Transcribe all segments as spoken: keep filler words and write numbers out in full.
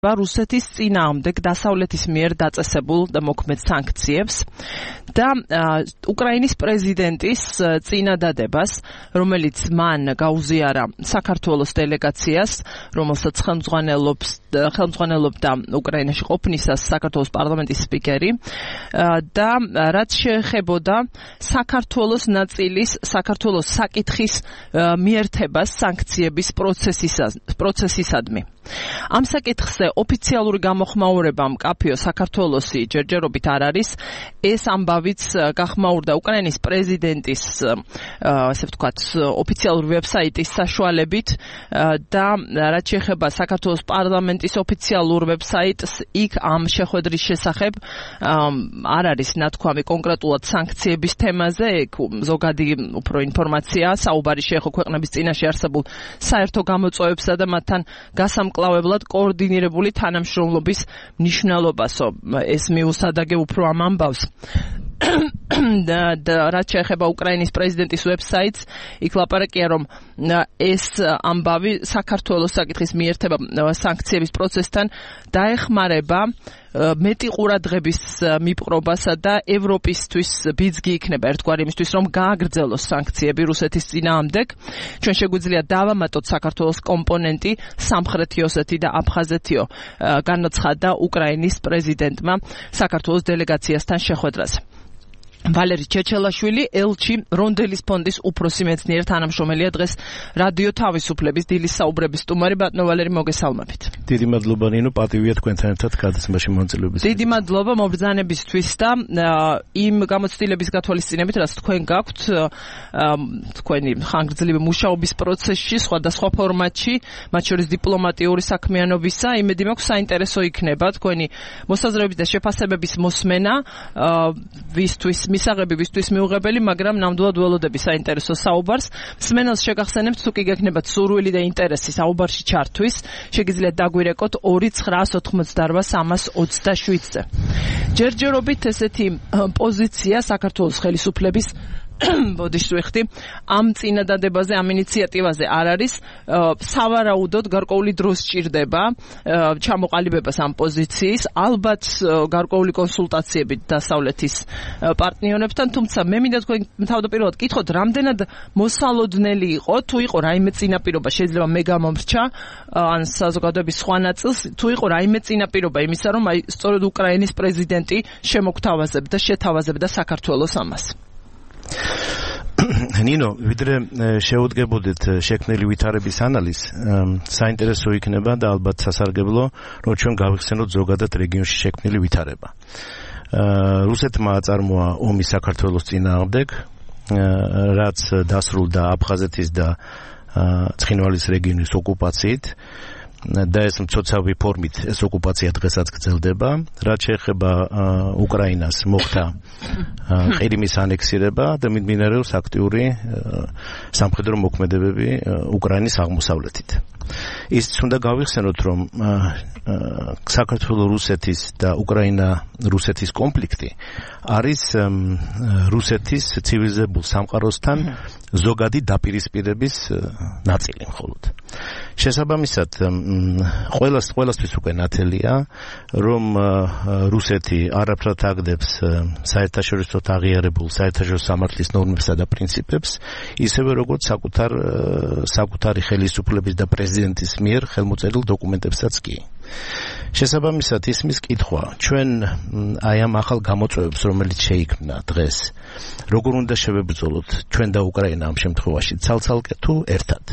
რუსეთის წინააღმდეგ დასავლეთის მიერ დაწესებულ და მოქმედ სანქციებს და უკრაინის პრეზიდენტის წინადადებას, რომელიც მან გაუზიარა საქართველოს დელეგაციას, რომელსაც ხელმძღვანელობს ხელმძღვანელობდა უკრაინაში ყოფნისას საქართველოს პარლამენტის სპიკერი და რაც შეეხებოდა საქართველოს ნაწილის საქართველოს საკითხის მიერთებას სანქციების პროცესისადმი. Am საკითხზე ოფიციალური გამოხმაურება მკაფიო საქართველოსი ჯერჯერობით არ არის. ეს ამბავიც გახმაურდა უკრაინის პრეზიდენტის ასე ვთქვათ ოფიციალური ვებსაიტის საშუალებით და რაც შეეხება საქართველოს პარლამენტის ოფიციალურ ვებსაიტს, იქ ამ შეხვედრის შესახებ არ არის ნათქვამი კონკრეტულად სანქციების თემაზე, ეგ ზოგადი უფრო ინფორმაცია, საუბარი შეეხო ქვეყნების წინაშე არსებულ საერთო გამოწვევებსა და მათთან გასამკლავებლად კოორდინირებული თანამშრომლობის მნიშვნელობასო. ეს მიუსადაგე უფრო ამ ამბავს. და რაც შეეხება უკრაინის პრეზიდენტის ვებსაიტს, იქ ლაპარაკია, რომ ეს ამბავი საქართველოს საკითხის მიერთება სანქციების პროცესთან დაეხმარება მეტი ყურადღების მიპყრობასა და ევროპისთვის ბიძგი იქნება ერთგვარი იმისთვის, რომ გააგრძელოს სანქციები რუსეთის წინააღმდეგ. ჩვენ შეგვიძლია დავამატოთ საქართველოს კომპონენტი სამხრეთი ოსეთი და აფხაზეთიო, განაცხადა უკრაინის პრეზიდენტმა საქართველოს დელეგაციასთან შეხვედრაზე. ვალერი ჩეჩელაშვილი, ელჩი რონდელის ფონდის უფროსი მეცნიერ თანამშრომელია, დღეს რადიო თავისუფლების დილის საუბრების სტუმარი. ბატონო ვალერი, მოგესალმებით. დიდი მადლობა ნინო, პატივია თქვენთან ერთად გადაცემაში მონაწილეობის. დიდი მადლობა მობრძანებისთვის და იმ გამოცდილების გათვალისწინებით, რაც თქვენ გაქვთ თქვენი ხანგრძლივი მუშაობის პროცესში, სხვადასხვა ფორმატში, მათ შორის დიპლომატიური საქმიანობისა, იმედი მაქვს საინტერესო იქნება თქვენი მოსაზრებების და შეფასებების მოსმენა, ვისთვის მისაღები, ვისთვის მიუღებელი, მაგრამ ნამდვილად ველოდები საინტერესო საუბარს. მსმენელს შეგახსენებთ, თუ კი გექნებათ სურვილი და ინტერესი საუბარში ჩართვის, შეგიძლიათ დაგვირეკოთ ორი ცხრაას ოთხმოცდარბა სამას ოცდაშვიდზე. ჯერჯერობით ესეთი პოზიცია საქართველოს ხელისუფლების ბოდიშ ვიხდი ამ წინადადებაზე, ამ ინიციატივაზე არ არის. სავარაუდოდ გარკვეული დრო სჭირდება ჩამოყალიბებას ამ პოზიციის, ალბათ გარკვეული კონსულტაციებით დასავლეთის პარტნიორებთან, თუმცა მე მინდა თქვენ თავდაპირველად კითხოთ, რამდენად მოსალოდნელი იყო, თუ იყო რაიმე წინაპირობა, შეიძლება მე გამომრჩა ან საზოგადოების სხვა ნაწილს, თუ იყო რაიმე წინაპირობა იმისა, რომ აი სწორედ უკრაინის პრეზიდენტი შემოგთავაზებდა, შეთავაზებდა საქართველოს ამას. ნინო, ვიდრე შეუდგებოდეთ შექმნილი ვითარების ანალიზს, საინტერესო იქნება და ალბათ სასარგებლო, რომ ჩვენ გავიხსენოთ ზოგადად რეგიონში შექმნილი ვითარება. რუსეთმა აწარმოა ომი საქართველოს წინააღმდეგ, რაც დასრულდა აფხაზეთის და ცხინვალის რეგიონის ოკუპაციით. და ეს მცოცავი ფორმით ეს ოკუპაცია დღესაც გრძელდება. რაც შეეხება უკრაინას, მოხდა ყირიმის ანექსირება და მიმდინარეობს აქტიური სამხედრო მოქმედებები უკრაინის აღმოსავლეთით. ის უნდა გავიხსენოთ, რომ საქართველოს რუსეთის და უკრაინა-რუსეთის კონფლიქტი არის რუსეთის ცივილიზებულ სამყაროსთან ზოგადი დაპირისპირების ნაწილი მხოლოდ. შესაბამისად, ყველას ყველასთვის უკვე ნათელია, რომ რუსეთი არაფრად აგდებს საერთაშორისოდ აღიარებულ საერთაშორისო სამართლის ნორმებსა და პრინციპებს, ისევე როგორც საკუთარ საკუთარი ხელისუფლების და პრეზიდენტის მიერ ხელმოწერილ დოკუმენტებსაც კი. შესაბამისად, ისმის კითხვა, ჩვენ აი ამ ახალ გამოწვევებს, რომელიც შეიქმნა დღეს, როგორ უნდა შევებრძოლოთ ჩვენ და უკრაინა ამ შემთხვევაში, ცალ-ცალკე თუ ერთად?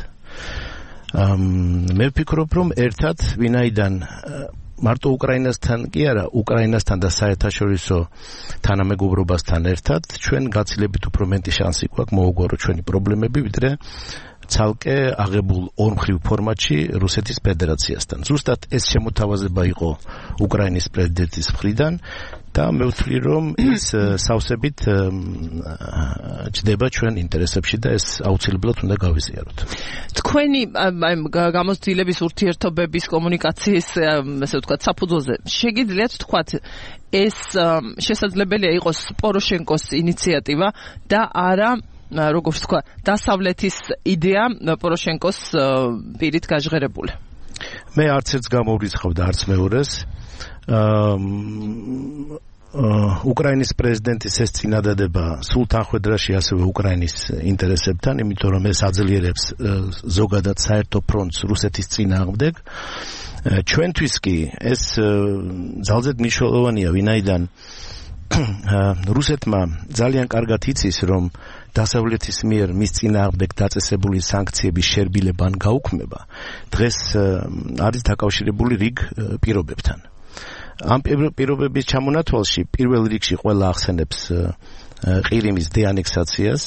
მე ვფიქრობ, რომ ერთად, ვინაიდან მარტო უკრაინასთან კი არა, უკრაინასთან და საერთაშორისო თანამეგობრობასთან ერთად, ჩვენ გაცილებით უფრო მეტი შანსი გვაქვს მოუგვაროთ ჩვენი პრობლემები, ვიდრე ცალკე აღებულ ორმხრივ ფორმატში რუსეთის ფედერაციასთან. ზუსტად ეს შემოთავაზება იყო უკრაინის პრეზიდენტის მხრიდან და მე ვთვლი, რომ ის სავსებით ჯდება ჩვენ ინტერესებში და ეს აუცილებლად უნდა გავიზიაროთ. თქვენი გამოცდილების ურთიერთობების კომუნიკაციის, ასე ვთქვათ, საფუძველზე შეგიძლიათ თქვათ, ეს შესაძლებელია იყოს პოროშენკოს ინიციატივა და არა როგორც თქვა, დასავლეთის იდეა პოროშენკოს პირით გაჟღერებული. მე არც ერთს გამოვრიცხავდა არც მეორეს. აა უკრაინის პრეზიდენტის ეს წინადადება სულ თანხვედრაში ასევე უკრაინის ინტერესებთან, იმიტომ რომ ეს აძლიერებს ზოგადად საერთო ფრონტს რუსეთის წინააღმდეგ. ჩვენთვის კი ეს ძალზედ მნიშვნელოვანია, ვინაიდან რუსეთმა ძალიან კარგად იცის, რომ დასავლეთის მიერ მის წინააღმდეგ დაწესებული სანქციების შერბილება ან გაუქმება დღეს არის დაკავშირებული რიგ პირობებთან. ამ პირობების ჩამონათვალში პირველ რიგში ყველა ახსენებს ყირიმის დეანექსაციას.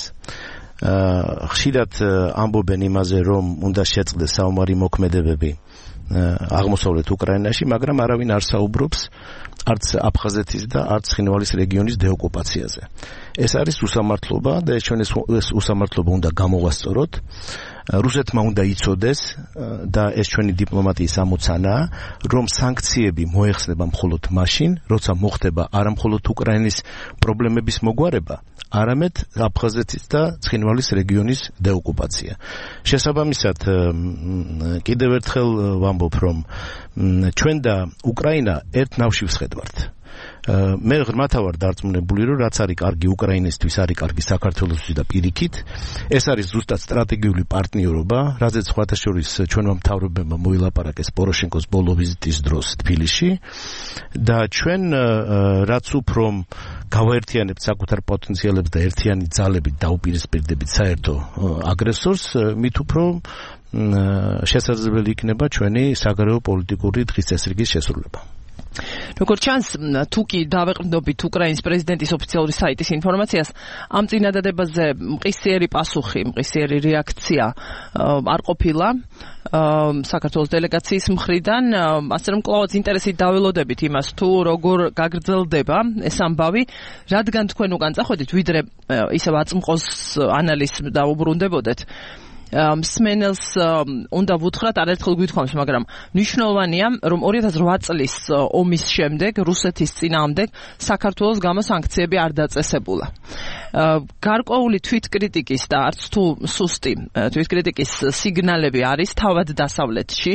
ხშირად ამბობენ იმაზე, რომ უნდა შეწყდეს საომარი მოქმედებები აღმოსავლეთ უკრაინაში, მაგრამ არავინ არ საუბრობს არც აფხაზეთის და არც ცხინვალის რეგიონის დეოკუპაციაზე. ეს არის უსამართლობა და ეს ჩვენ ეს უსამართლობა უნდა გამოვასწოროთ. რუსეთმა უნდა იცოდეს და ეს ჩვენი დიპლომატიის ამოცანაა, რომ სანქციები მოეხსნება მხოლოდ მაშინ, როცა მოხდება არა მხოლოდ უკრაინის პრობლემების მოგვარება, არამედ აფხაზეთის და ცხინვალის რეგიონის დეოკუპაცია. შესაბამისად, კიდევ ერთხელ ვამბობ, რომ ჩვენ და უკრაინა ერთ ნავში ვსხედვართ. მე ღრმათა ვარ დარწმუნებული, რომ რაც არის კარგი უკრაინისთვის, არის კარგი საქართველოსთვის და პირიქით. ეს არის ზუსტად სტრატეგიული პარტნიორობა, რაზეც სხვათა შორის ჩვენმა მთავრობებმა მოილაპარაკეს პოროშენკოს ბოლო ვიზიტის დროს თბილისში და ჩვენ რაც უფრო გავაერთიანებთ საკუთარ პოტენციალებს და ერთიანი ძალებით დაუპირისპირდებით საერთო აგრესორს, მით უფრო შესაძლებელი იქნება ჩვენი საგარეო პოლიტიკური დღის წესრიგის შესრულება. როგორც ჩანს, თუ კი დავეყრდნობით უკრაინის პრეზიდენტის ოფიციალური საიტის ინფორმაციას, ამ წინადადებაზე მყისიერი პასუხი, მყისიერი რეაქცია არ ყოფილა საქართველოს დელეგაციის მხრიდან, ასე რომ კვლავაც ინტერესით დაველოდებით იმას, თუ როგორ გაგრძელდება ეს ამბავი, რადგან თქვენ უკან წახვედით, ვიდრე ისევ აწმყოს ანალიზს დაუბრუნდებოდეთ. მსმენელს უნდა ვუთხრათ, არაერთხელ გვითხოვს, მაგრამ მნიშვნელოვანია, რომ ორი ათას რვა წლის ომის შემდეგ რუსეთის წინააღმდეგ საქართველოს გამო სანქციები არ დაწესებულა. გარკვეული თვითკრიტიკის და არც თუ სუსტი თვითკრიტიკის სიგნალები არის თავად დასავლეთში.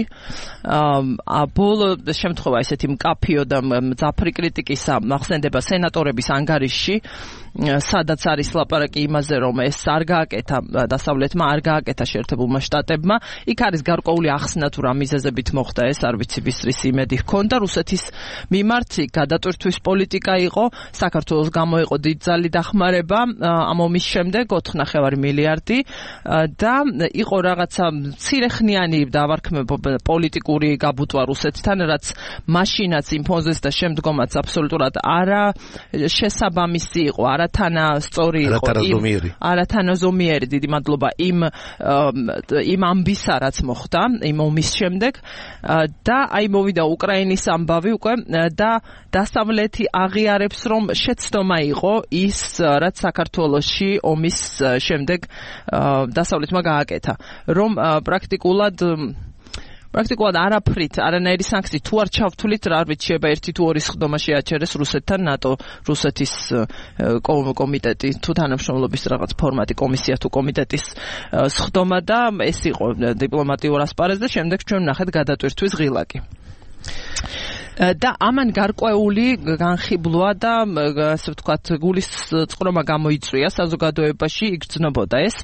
ბოლო შემთხვევა ესეთი მკაფიო და მძაფრი კრიტიკისა ახსენდება სენატორების ანგარიშში, სადაც არის ლაპარაკი იმაზე, რომ ეს არ გააკეთა დასავლეთმა, არ გააკეთა შეერთებულმა შტატებმა. იქ არის გარკვეული ახსნა თუ რა მიზეზებით მოხდა ეს, არ ვიცი ვის იმედი ჰქონდა. რუსეთის მიმართ გადატვირთვის პოლიტიკა იყო, საქართველოს გამო იყო დიდძალი დახმარება ამ ომის შემდეგ ოთხ ნახევარი მილიარდი და იყო რაღაცა მცირეხნიანი დავარქმება პოლიტიკური გაბუტვა რუსეთთან, რაც მაშინაც იმპოზეს და შემდგომაც აბსოლუტურად არა შესაბამისი იყო, არათანასწორი იყო, არათანაზომიერი, დიდი მადლობა იმ იმ ამბისა, რაც მოხდა იმ ომის შემდეგ და აი მოვიდა უკრაინის ამბავი უკვე და დასავლეთი აღიარებს, რომ შეცდომა იყო ის, რაც საქართველოში ომის შემდეგ დასავლეთმა გააკეთა, რომ პრაქტიკულად პრაქტიკულად არაფრით, არანაირი სანქცია თუ არ ჩავთვლით, რა ვიცი, შეიძლება ერთი თუ ორი სხდომა შეაჩერეს რუსეთთან ნატო რუსეთის კომიტეტი თუ თანამშრომლობის რაღაც ფორმატი, კომისია თუ კომიტეტის სხდომა და ეს იყო დიპლომატიურ ასპარეზზე და შემდეგ ჩვენ ვნახეთ გადატვირთვის ღილაკი. და ამან გარკვეული განხიბლვა და ასე ვთქვათ, გულის წყრომა გამოიწვია საზოგადოებაში, იგრძნობოდა ეს.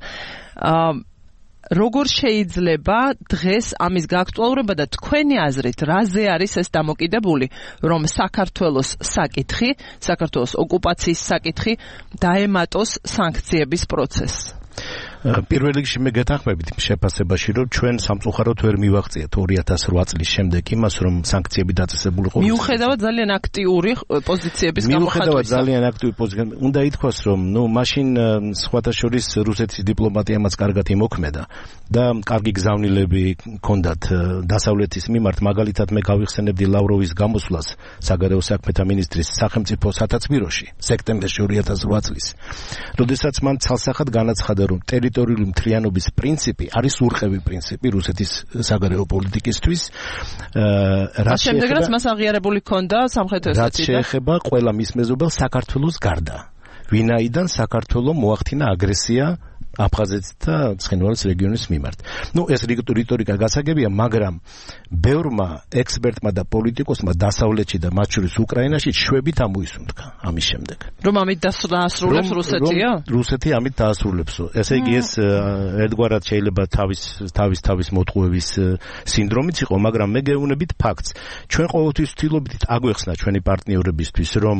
როგორ შეიძლება დღეს ამის გააქტუალურება და თქვენი აზრით რაზე არის ეს დამოკიდებული, რომ საქართველოს საკითხი, საქართველოს ოკუპაციის საკითხი დაემატოს სანქციების პროცესს? პირველ რიგში მე გეთანხმებით შეფასებაში, რომ ჩვენ სამწუხაროდ ვერ მივაღწიეთ ორი ათას რვა წლის შემდეგ იმას, რომ სანქციები დაწესებული ყოფილიყო. მიუხედავად ძალიან აქტიური პოზიციების გამოხატვისა. მიუხედავად ძალიან აქტიური პოზიციების, უნდა ითქვას, რომ ნუ მაშინ სხვათა შორის რუსეთის დიპლომატიამაც კარგად იმოქმედა და კარგი გზავნილები ჰქონდათ დასავლეთის მიმართ. მაგალითად, მე გავიხსენებდი ლავროვის გამოსვლას საგარეო საქმეთა მინისტრის სახელმწიფო სათაცბიროში სექტემბერში ორი ათას რვა წლის. როდესაც მან ცალსახად განაცხადა, რომ ტერიტორიული მთლიანობის პრინციპი არის ურყევი პრინციპი რუსეთის საგარეო პოლიტიკისთვის. რაც შემდეგ რაც მას აღიარებული ჰქონდა სამხრეთ ოსეთია. რაც შეეხება ყველა მის მეზობელ საქართველოს გარდა. ვინაიდან საქართველო მოახდინა აგრესია აფხაზეთის და ცხინვალის რეგიონის მიმართ. ნუ ეს რიტორიკა გასაგებია, მაგრამ ბევრმა ექსპერტმა და პოლიტიკოსმა დასავლეთში და მათ შორის უკრაინაში შვებით ამოისუნთქა ამის შემდეგ. რომ ამით დაასრულებს რუსეთია? რუსეთი ამით დაასრულებს. ესე იგი ეს ერთგვარად შეიძლება თავის თავის თავის მოტყუების სინდრომიც იყო, მაგრამ მე გეუბნებით ფაქტს. ჩვენ ყოველთვის ვცდილობთ აგვეხსნა ჩვენი პარტნიორებისთვის, რომ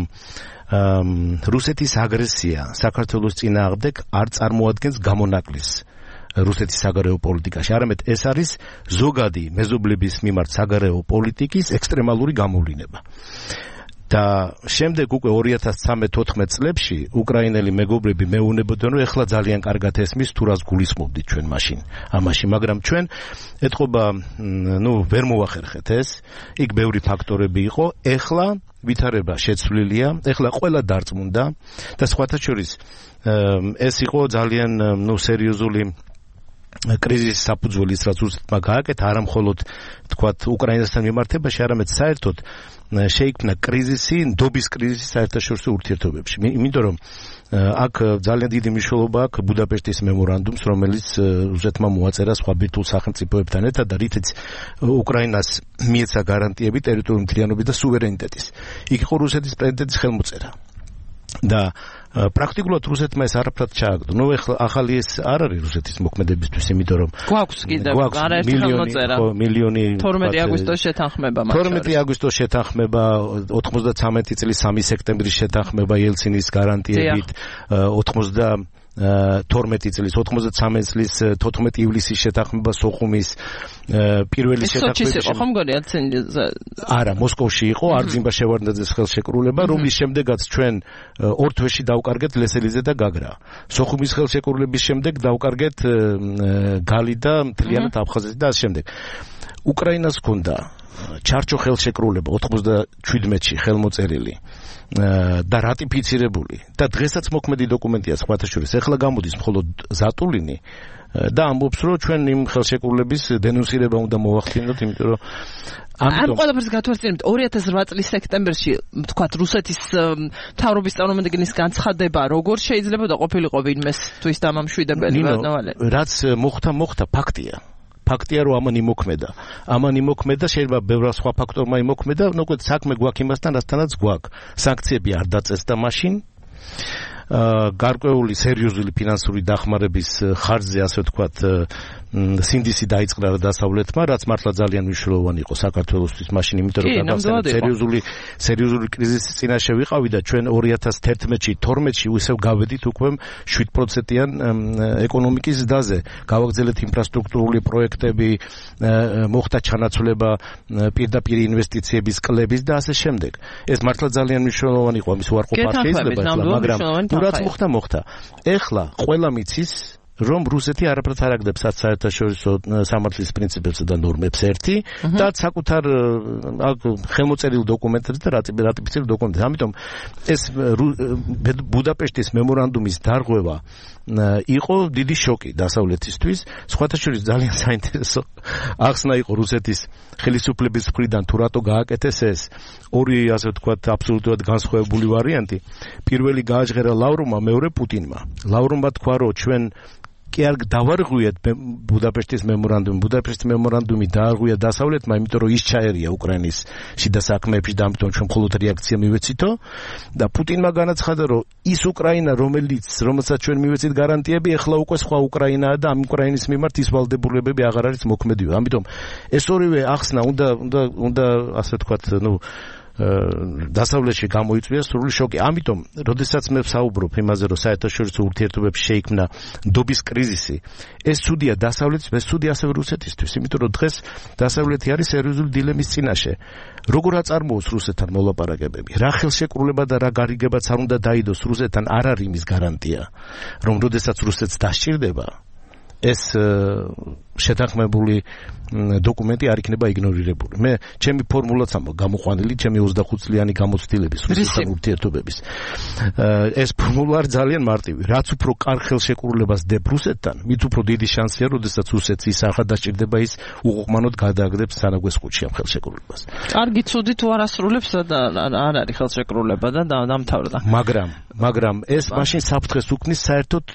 რუსეთის აგრესია საქართველოს წინააღმდეგ არ წარმოადგენს გამონაკლისს რუსეთის საგარეო პოლიტიკაში, არამედ ეს არის ზოგადი მეზობლების მიმართ საგარეო პოლიტიკის ექსტრემალური გამოვლინება. და შემდეგ უკვე ორი ათას თერთმეტ წლებში უკრაინელი მეგობრები მეუბნებოდნენ, რომ ეხლა ძალიან კარგად ესმის თუ რას გულისხმობდით ჩვენ მაშინ ამაში, მაგრამ ჩვენ ეთყობა, ნუ ვერ მოვახერხეთ ეს, იქ ბევრი ფაქტორები იყო, ეხლა ვითარება შეცვლილია, ეხლა ყველა დარწმუნდა და სხვათა შორის ეს იყო ძალიან ნუ სერიოზული კრიზისის საფუძველი, რაც რუსეთმა გააკეთა, არა მხოლოდ თქვათ უკრაინასთან მიმართებაში, არამედ საერთოდ შეიქმნა კრიზისი, ნდობის კრიზისი საერთაშორისო ურთიერთობებში. იმიტომ რომ აქ ძალიან დიდი მნიშვნელობა აქვს ბუდაპეშტის მემორანდუმს, რომელიც რუსეთმა მოაწერა სხვა ბირთვულ სახელმწიფოებთან ერთად და რითიც უკრაინას მიეცა გარანტიები ტერიტორიული მთლიანობის და სუვერენიტეტის. იქ იყო რუსეთის პრეზიდენტის ხელმოწერა. და პრაქტიკულად რუსეთმა ეს არაფრად ჩააგდო. ნუ ეხლა ახალი ეს არ არის რუსეთის მოქმედებისთვის, იმიტომ რომ გვაქვს კიდევ არაერთი ხელმოწერა. მილიონი თორმეტი აგვისტოს შეთანხმება მათ. თორმეტი აგვისტოს შეთანხმება, ოცდათვრამეტი წლის სამი სექტემბრის შეთანხმება ელცინის გარანტიებით, ოცდათორმეტი წლის, ოცდათვრამეტი წლის თოთხმეტი ივლისის შეთანხმება სოხუმის პირველი შეთანხმება. სოჩის იყო ხომ გონი ელცინის? არა, მოსკოვში იყო, არძიმბა შევარდნაძის ხელშეკრულება, რომლის შემდეგაც ჩვენ ორ თვეში დავკარგეთ ლესელიძე და გაგრა. სოხუმის ხელშეკრულების შემდეგ დავკარგეთ გალი და მთლიანად აფხაზეთი და ამ შემდეგ. უკრაინას ჰქონდა ჩარჩო ხელშეკრულება ოცდაშვიდმეტში ხელმოწერილი და რატიფიცირებული და დღესაც მოქმედი დოკუმენტია სხვათა შორის. ეხლა გამოდის მხოლოდ ზატულინი და ამბობს, რომ ჩვენ იმ ხელშეკრულების დენონსირება უნდა მოვახდინოთ, იმიტომ რომ ამ ყველაფერს გათვალისწინებთ ორი ათას რვა წლის სექტემბერში, თქვათ, რუსეთის მთავრობის წარმომადგენლის განცხადება როგორ შეიძლება და ყოფილიყო ვინმესთვის დამამშვიდებელი ნავალე? რაც მოხდა, მოხდა, ფაქტია. ფაქტია, რომ ამან იმოქმედა. ამან იმოქმედა, შეიძლება ბევრ სხვა ფაქტორმა იმოქმედა, ნუ უკვე საქმე გვაქვს იმასთან, რასთანაც გვაქვს. სანქციები არ დაწესდა მაშინ. გარკვეული სერიოზული ფინანსური დახმარების ხარჯზე, ასე ვთქვათ, სინდისი დაიწყდა დასავლეთმა, რაც მართლა ძალიან მნიშვნელოვანი იყო საქართველოსთვის მაშინ, იმიტომ რომ გაგახსენებთ სერიოზული სერიოზული კრიზისის წინაშე ვიყავი და ჩვენ ორი ათას თერთმეტში, თორმეტში ისევ გავედით უკვე შვიდ პროცენტიან ეკონომიკის ზრდაზე. გავაგრძელეთ ინფრასტრუქტურული პროექტები, მოხდა ჩანაცვლება პირდაპირ ინვესტიციების კლების და ასე შემდეგ. ეს მართლა ძალიან მნიშვნელოვანი იყო, ამის უარყოფა შეიძლება, მაგრამ რაც მოხდა, მოხდა. ეხლა ყველა მიცის რომ რუსეთი არაფრად არ აგდებს საერთაშორისო სამართლის პრინციპებსა და ნორმებს ერთი და საკუთარ ხელმოწერილ დოკუმენტებს და რატიფიცირებულ დოკუმენტებს. ამიტომ ეს ბუდაპეშტის მემორანდუმის დარღვევა იყო დიდი შოკი დასავლეთისთვის. სხვათა შორის ძალიან საინტერესო ახსნა იყო რუსეთის ხელისუფლების მხრიდან თუ რატო გააკეთეს ეს. ორი, ასე ვთქვათ, აბსოლუტურად განსხვავებული ვარიანტი. პირველი გააჟღერა ლავროვმა, მეორე პუტინმა. ლავროვმა თქვა, რომ ჩვენ კი არ დავარღვიეთ ბუდაპეშტის მემორანდუმი. ბუდაპეშტის მემორანდუმი დაარღვია დასავლეთმა, იმიტომ რომ ის ჩაერია უკრაინის შიდა საქმეებში და ამიტომ ჩვენ მხოლოდ რეაქცია მივეცითო და პუტინმა განაცხადა, რომ ის უკრაინა, რომელიც რომელსაც ჩვენ მივეცით გარანტიები, ეხლა უკვე სხვა უკრაინაა და ამ უკრაინის მიმართ ის ვალდებულებები აღარ არის მოქმედი. ამიტომ ეს ორივე ახსნა უნდა უნდა უნდა ასე ვთქვათ, ნუ დასავლეთში გამოიწვია სრული შოკი. ამიტომ, როდესაც მე ვსაუბრობ იმაზე, რომ საერთაშორისო ურთიერთობებში შეიქმნა ნდობის კრიზისი, ეს ცუდია დასავლეთის, ეს ცუდია ასევე რუსეთისთვის, იმიტომ რომ დღეს დასავლეთი არის სერიოზული დილემის წინაშე. როგორ აწარმოოს რუსეთთან მოლაპარაკებები? რა ხელშეკრულება და რა გარიგებაც არ უნდა დაიდოს რუსეთთან, არ არის იმის გარანტია, რომ როდესაც რუსეთს დასჭირდება, ეს შეთანხმებული დოკუმენტი არ იქნება იგნორირებული. მე ჩემი ფორმულაც ამბობ, გამოყვანილი ჩემი ოცდახუთ წლიანი გამოცდილების რუსეთთან ურთიერთობების. ეს ფორმულა ძალიან მარტივი. რაც უფრო კარგ ხელშეკრულებას დებ რუსეთთან, მით უფრო დიდი შანსია, როდესაც რუსეთს ის ახლა დასჭირდება, ის უყუყმანოდ გადააგდებს სანაგვეს ყუთში ამ ხელშეკრულებას. კარგი, ცუდი თუ არ ასრულებს და არ არის ხელშეკრულება და დამთავრდა. მაგრამ, მაგრამ ეს მაშინ საფრთხეს უქმნის საერთოდ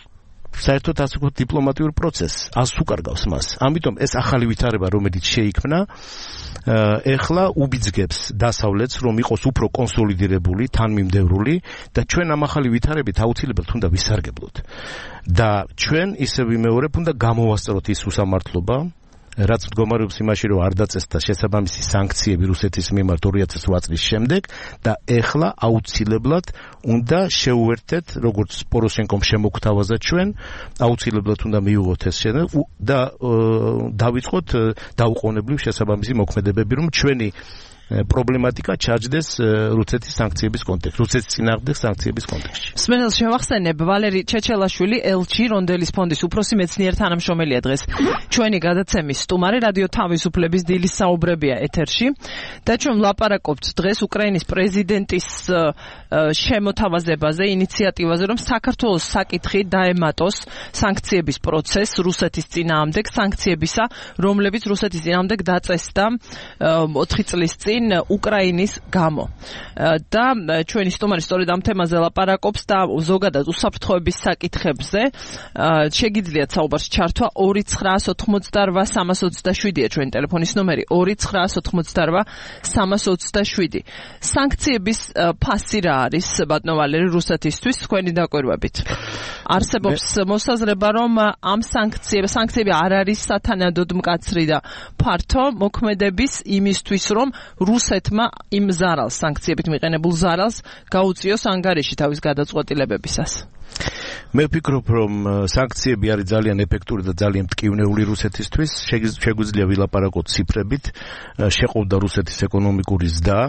საერთოდ ასე ვთქვათ დიპლომატიურ პროცესს ას უკარგავს მას. ამიტომ ეს ახალი ვითარება, რომელიც შეიქმნა, ეხლა უბიძგებს დასავლეთს, რომ იყოს უფრო კონსოლიდირებული, თანმიმდევრული და ჩვენ ამ ახალი ვითარებით აუცილებლად უნდა ვისარგებლოთ. და ჩვენ ისე ვიმეორებ, უნდა გამოვასწროთ ის უსამართლობა, რაც მდგომარეობს იმაში, რომ არ დაწესდა შესაბამისი სანქციები რუსეთის მიმართ ორი ათას ოთხ წლის შემდეგ და ეხლა აუცილებლად უნდა შეუერთდეთ, როგორც პოროშენკომ შემოგთავაზა ჩვენ, აუცილებლად უნდა მიიღოთ ეს შედეგი და დავიწყოთ დაუყოვნებლივ შესაბამისი მოქმედებები, რომ ჩვენი პრობლემატიკა ჩაჯდეს რუსეთის სანქციების კონტექსტში, რუსეთის წინააღმდეგ სანქციების კონტექსტში. სმენელს შევახსენებ, ვალერი ჩეჩელაშვილი, ელჩი რონდელის ფონდის უფროსი მეცნიერ თანამშრომელია დღეს. ჩვენი გადაცემის სტუმარი რადიო თავისუფლების დილის საუბრებია ეთერში და ჩვენ ვლაპარაკობთ დღეს უკრაინის პრეზიდენტის შემოთავაზებაზე, ინიციატივაზე, რომ საქართველოს საკითხი დაემატოს სანქციების პროცესს რუსეთის წინააღმდეგ, სანქციებისა, რომლებიც რუსეთის წინააღმდეგ დაწესდა ოთხი წლის წინ უკრაინის გამო. და ჩვენი სტუმარი სწორედ ამ თემაზე ლაპარაკობს და ზოგადად უსაფრთხოების საკითხებზე შეგიძლიათ საუბარში ჩართვა ორი ცხრაას ოთხმოცდარვა სამას ოცდაშვიდია ჩვენი ტელეფონის ნომერი ორი ცხრაას ოთხმოცდარვა სამას ოცდაშვიდი. სანქციების ფასი რა არის, ბატონო ვალერი, რუსეთისთვის თქვენი დაკვირვებით? არსებობს მოსაზრება, რომ ამ სანქციები სანქციები არ არის სათანადოდ მკაცრი და ფართო მოქმედების იმისთვის, რომ რუსეთმა იმ ზარალს, სანქციებით მიყენებულ ზარალს გაუწიოს ანგარიში თავის გადაწყვეტილებებისას. მე ვფიქრობ, რომ სანქციები არის ძალიან ეფექტური და ძალიან მტკივნეული რუსეთისთვის. შეგვიძლია ვილაპარაკოთ ციფრებით, შეყოვდა რუსეთის ეკონომიკური ზრდა.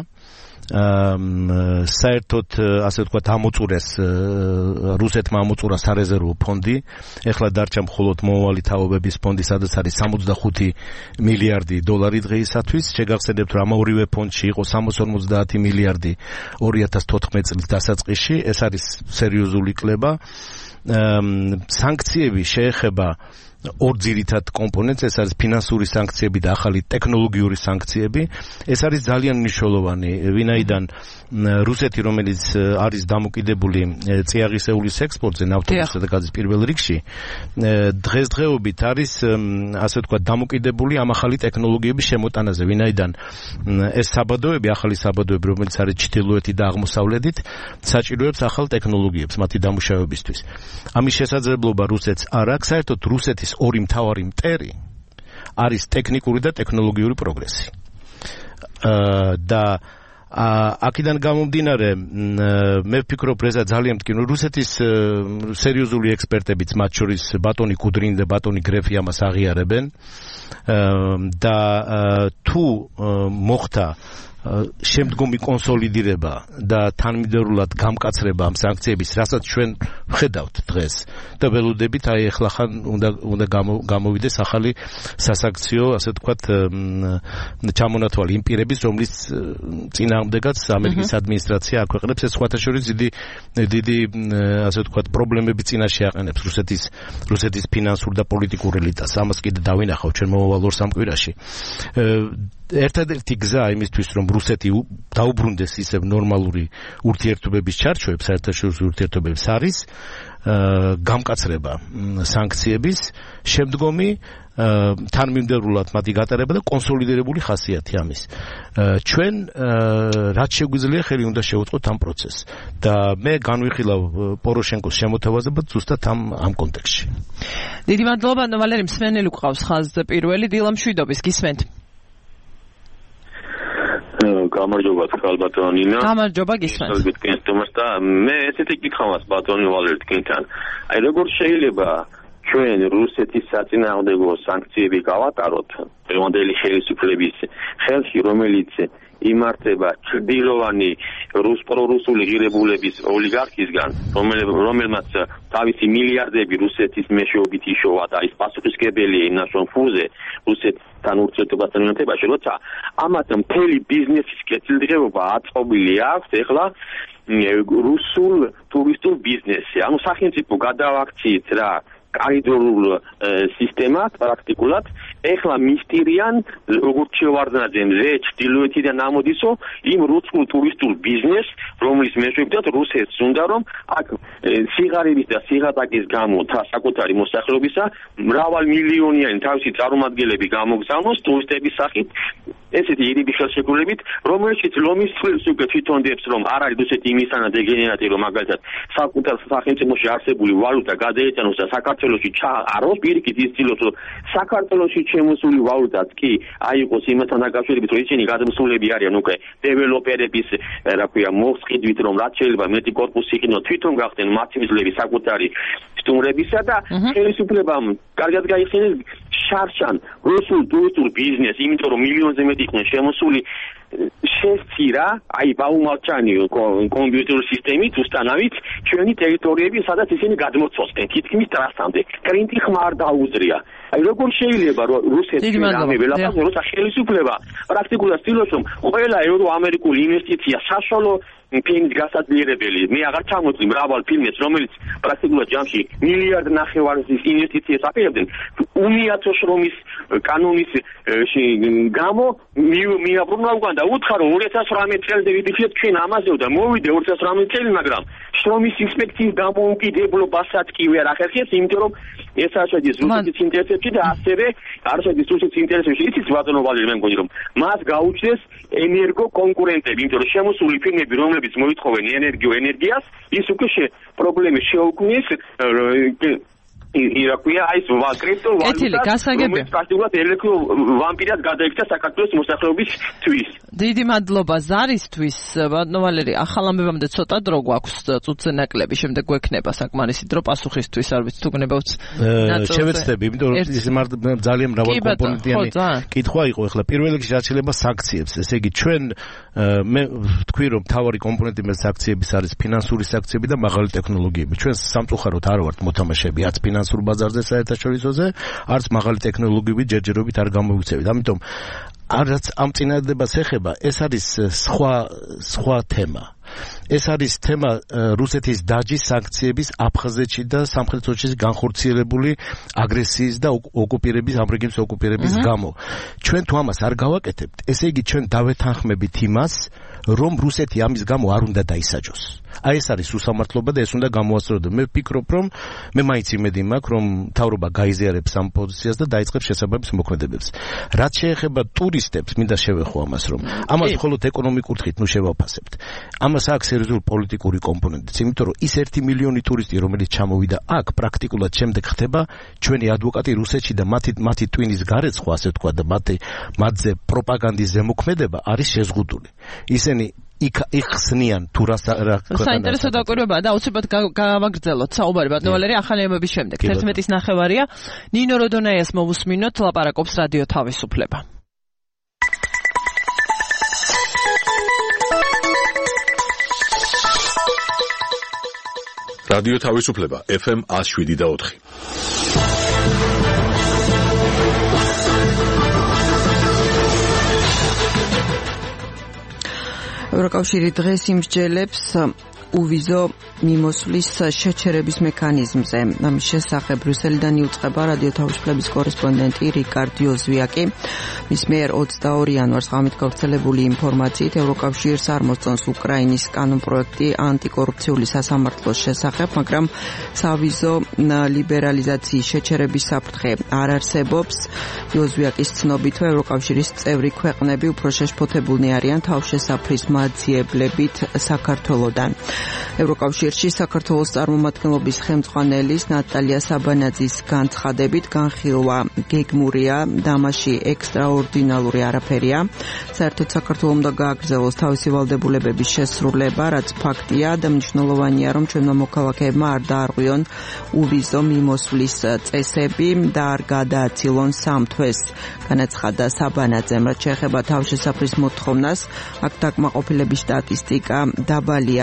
საერთოდ ასე ვთქვათ ამოწურეს რუსეთმა ამოწურა სარეზერვო ფონდი, ეხლა დარჩა მხოლოდ მომავალი თაობების ფონდი, სადაც არის სამოცდახუთი მილიარდი დოლარი დღეისათვის. შეგახსენებთ, რომ ამ ორივე ფონდში იყო სამას ორმოცდაათი მილიარდი ორი ათას თოთხმეტ წლის დასაწყისში. ეს არის სერიოზული კლება. სანქციები შეეხება ორ ძირითად კომპონენტს, ეს არის ფინანსური სანქციები და ახალი ტექნოლოგიური სანქციები. ეს არის ძალიან მნიშვნელოვანი, ვინაიდან რუსეთი, რომელიც არის დამოკიდებული წიაღისეულის ექსპორტზე, ნავთობისა და გაზის პირველ რიგში, დღესდღეობით არის ასე ვთქვათ დამოკიდებული ამ ახალი ტექნოლოგიების შემოტანაზე, ვინაიდან ეს საბადოები, ახალი საბადოები, რომელიც არის ჩრდილოეთით და აღმოსავლეთით, საჭიროებს ახალ ტექნოლოგიებს მათი დამუშავებისთვის. ამის შესაძლებლობა რუსეთს არ აქვს. საერთოდ რუსეთის ორი მთავარი მტერი არის ტექნიკური და ტექნოლოგიური პროგრესი. და აქედან გამომდინარე, მე ვფიქრობ, რომ ეს ძალიან მტკივნეული. რუსეთის სერიოზული ექსპერტებიც, მათ შორის ბატონი კუდრინი და ბატონი გრეფი ამას აღიარებენ და თუ მოხდა შემდგომი კონსოლიდირება და თანმიმდევრულად გამკაცრება ამ სანქციების, რასაც ჩვენ ვხედავთ დღეს და ველოდებით, აი ახლა ხან უნდა უნდა გამოვიდეს ახალი სასანქციო, ასე ვთქვათ, ჩამონათვალი იმ პირების, რომლის წინააღმდეგაც ამერიკის ადმინისტრაცია აქვეყნებს ეს სხვათა შორის დიდი დიდი ასე ვთქვათ პრობლემები წინაშე აყენებს რუსეთის რუსეთის ფინანსურ და პოლიტიკურ ელიტას. ამას კიდე დავინახავ ჩვენ მომავალ ორ სამ კვირაში. ერთადერთი გზა იმისთვის, რომ რუსეთი დაუბრუნდეს ისევ ნორმალური ურთიერთობების ჩარჩოებს, საერთაშორისო ურთიერთობებს, არის გამკაცრება სანქციების, შემდგომი თანმიმდევრულად მათი გატარება და კონსოლიდირებული ხასიათი ამის. ჩვენ რაც შეგვიძლია ხელი უნდა შევუწყოთ ამ პროცესს და მე განვიხილავ პოროშენკოს შემოთავაზებად ზუსტად ამ ამ კონტექსტში. დიდი მადლობა, ვალერი მსმენელი გვყავს ხაზზე პირველი, დილა მშვიდობის, გისმენთ. გამარჯობა ბატონინა. გამარჯობა, გისმენთ. და მე ესეთი კითხვა მაქვს ბატონი ვალერი თქვენთან. აი როგორ შეიძლება ჩვენ რუსეთის საწინააღმდეგო სანქციები გავატაროთ დღევანდელი ხელისუფლების ხელში, რომელიც იმართება ჩრდილოვანი რუს პრორუსული ღირებულების ოლიგარქისგან, რომელმაც თავისი მილიარდები რუსეთის მეშვეობით იშოვა და ის პასუხისმგებელია იმ ნაშრომფურზე რუსეთთან ურთიერთობასთან მიმართებაში, როცა ამათ მთელი ბიზნესის კეთილდღეობა აწყობილი აქვს ეხლა რუსულ ტურისტულ ბიზნესზე. ანუ სახელმწიფო გადავაქციეთ რა კორიდორულ სისტემად პრაქტიკულად ეხლა მისტირიან როგორც შევარდნაძე მზე ჩრდილოეთიდან ამოდისო იმ რუსულ ტურისტულ ბიზნესს, რომლის მეშვეობითად რუსეთს უნდა რომ აქ სიღარიბის და სიღატაკის გამო საკუთარი მოსახლეობისა მრავალ მილიონიანი თავისი წარმომადგენლები გამოგზავნოს ტურისტების სახით ესეთი ირიბი ხელშეკრულებით, რომელშიც ლომის წყვილს უკვე თვითონ დებს, რომ არ არის ესეთი იმისანა დეგენერატი, რომ მაგალითად საკუთარ სახელმწიფოში არსებული ვალუტა გადაეწანოს და საქართველოში ჩააყაროს, პირიქით იცილოს, რომ საქართველოში შემოსული ვალუტაც კი აიყოს იმასთან დაკავშირებით, რომ ისინი გადმოსულები არიან უკვე დეველოპერების, რა ქვია, მოსყიდვით, რომ რაც შეიძლება მეტი კორპუსი იქნოს, თვითონ გახდნენ მაცემძლები საკუთარი სტუმრებისა და ხელისუფლებამ კარგად გაიხსენეს შარშან რუსულ ტურისტულ ბიზნესს, იმიტომ რომ მილიონზე მეტი იყვნენ შემოსული შესწირა, აი ბაუმალჩანი კომპიუტერული სისტემით, უსტანავით ჩვენი ტერიტორიები, სადაც ისინი გადმოცვალდნენ თითქმის ტრასამდე. კრინტი ხმა არ დაუზრია. აი როგორ შეიძლება რომ რუსეთის რამე ველაპარაკოს, როცა ხელისუფლება პრაქტიკულად ცდილობს, რომ ყველა ევროამერიკული ინვესტიცია საშუალო ფილმის გასაძლიერებელი, მე აღარ ჩამოწვი მრავალ ფილმს, რომელიც პრაქტიკულად ჯამში მილიარდ ნახევარის ინვესტიციას აპირებდნენ, უმიათო შრომის კანონის გამო მიაბრუნა უკან და უთხრა რომ ორი ათას რამე წელზე ვიდიხეთ ჩვენ ამაზე და მოვიდე ორი ათას რამე წელი, მაგრამ შრომის ინსპექციის დამოუკიდებლობასაც კი ვერ ახერხებს, იმიტომ რომ ეს არ შედის რუსეთის ინტერესებში და ასევე არ შედის რუსეთის ინტერესებში. იცით ბატონო ვალერი, მე მგონი რომ მას გაუჩნდეს ენერგო კონკურენტები, იმიტომ რომ შემოსული ფილმები, რომლებიც მოითხოვენ ენერგიო ენერგიას, ის უკვე პრობლემის შეუქმნის ირაკვია აი ვაკრიპტო ვალუტა, რომელიც პრაქტიკულად ელექტრო ვამპირად გადაიქცა საქართველოს მოსახლეობისთვის. დიდი მადლობა ზარისთვის, ბატონო ვალერი. ახალ ამბებამდე ცოტა დრო გვაქვს, წუთზე ნაკლები, შემდეგ გვექნება საკმარისი დრო პასუხისთვის, არ ვიცი თუ გნებავთ ნაწილზე. შევეცდები, იმიტომ რომ ის ძალიან მრავალკომპონენტიანი კითხვა იყო. ახლა პირველ რიგში შეიძლება საქციებს, ესე იგი ჩვენ მე ვთქვი რომ მთავარი კომპონენტი მე საქციების არის ფინანსური საქციები და მაღალი ტექნოლოგიები. ჩვენ სამწუხაროდ არ ვართ მოთამაშეები არც ფინანსურ ბაზარზე საერთაშორისოზე, არც მაღალი ტექნოლოგიები ჯერჯერობით არ გამოვიქცევით. ამიტომ არც ამ წინადადებას ეხება, ეს არის სხვა სხვა თემა. ეს არის თემა რუსეთის დაჯის სანქციების აფხაზეთში და სამხრეთ ოსეთის განხორციელებული აგრესიის და ოკუპირების ამ რეგიონის ოკუპირების გამო. ჩვენ თუ ამას არ გავაკეთებთ, ესე იგი ჩვენ დავეთანხმებით იმას, რომ რუსეთი ამის გამო არ უნდა დაისაჯოს. აი ეს არის უსამართლობა და ეს უნდა გამოასწორდეს. მე ვფიქრობ, რომ მე მაინც იმედი მაქვს, რომ მთავრობა გაიზიარებს ამ პოზიციას და დაიწყებს შესაბამის მოქმედებებს. რაც შეეხება ტურისტებს, მინდა შევეხო ამას, რომ ამას მხოლოდ ეკონომიკურ თხით ნუ შევაფასებთ. ამას აქვს სერიოზული პოლიტიკური კომპონენტიც, იმიტომ რომ ის ერთი მილიონი ტურისტი, რომელიც ჩამოვიდა აქ, პრაქტიკულად შემდეგ ხდება ჩვენი ადვოკატი რუსეთში და მათი მათი ტვინის გარეცხვა, ასე ვთქვა და მათი მათზე პროპაგანდის ზემოქმედება არის შეზღუდული. ისინი იქ იხსნიან თუ რა საინტერესო დაკვირვებაა და აუცილებლად გავაგრძელოთ საუბარი ბატონო ვალერი ახალი ამბების შემდეგ. თერთმეტის ნახევარია. ნინო როდონაიას მოვუსმინოთ, ლაპარაკობს რადიო თავისუფლება. რადიო თავისუფლება ეფ ემ one oh seven და four. ევროკავშირი დღეს იმსჯელებს უვიზო მიმოსვლის შეჩერების მექანიზმზე. ამის შესახებ ბრიუსელიდან იუწყება რადიო თავისუფლების კორესპონდენტი რიკარდ იოზვიაკი. მის მიერ ოცდაორი იანვარს ღამით გავრცელებული ინფორმაციით ევროკავშირს არ მოსწონს უკრაინის კანონპროექტი ანტიკორუფციული სასამართლოს შესახებ, მაგრამ სავიზო ლიბერალიზაციის შეჩერების საფრთხე არ არსებობს. იოზვიაკის ცნობითვე ევროკავშირის წევრი ქვეყნები უფრო შეშფოთებულნი არიან თავშესაფრის მაძიებლებით საქართველოდან. ევროკავშირში საქართველოს წარმომადგენლობის ხელმძღვანელის ნატალია საბანაძის განცხადებით განხილვა გეგმურია, დამაში ექსტრაორდინალური არაფერია. საერთოდ საქართველოს უნდა გააგრძელოს თავისი ვალდებულებების შესრულება, რაც ფაქტია და მნიშვნელოვანია, რომ ჩვენმა მოქალაქეებმა არ დაარღვიონ უვიზო მიმოსვლის წესები და არ გადააცილონ სამთვეს. განაცხადა საბანაძემ, რაც შეეხება თავშესაფრის მოთხოვნას, აქ დაკმაყოფილების სტატისტიკა დაბალია ევროკავშირში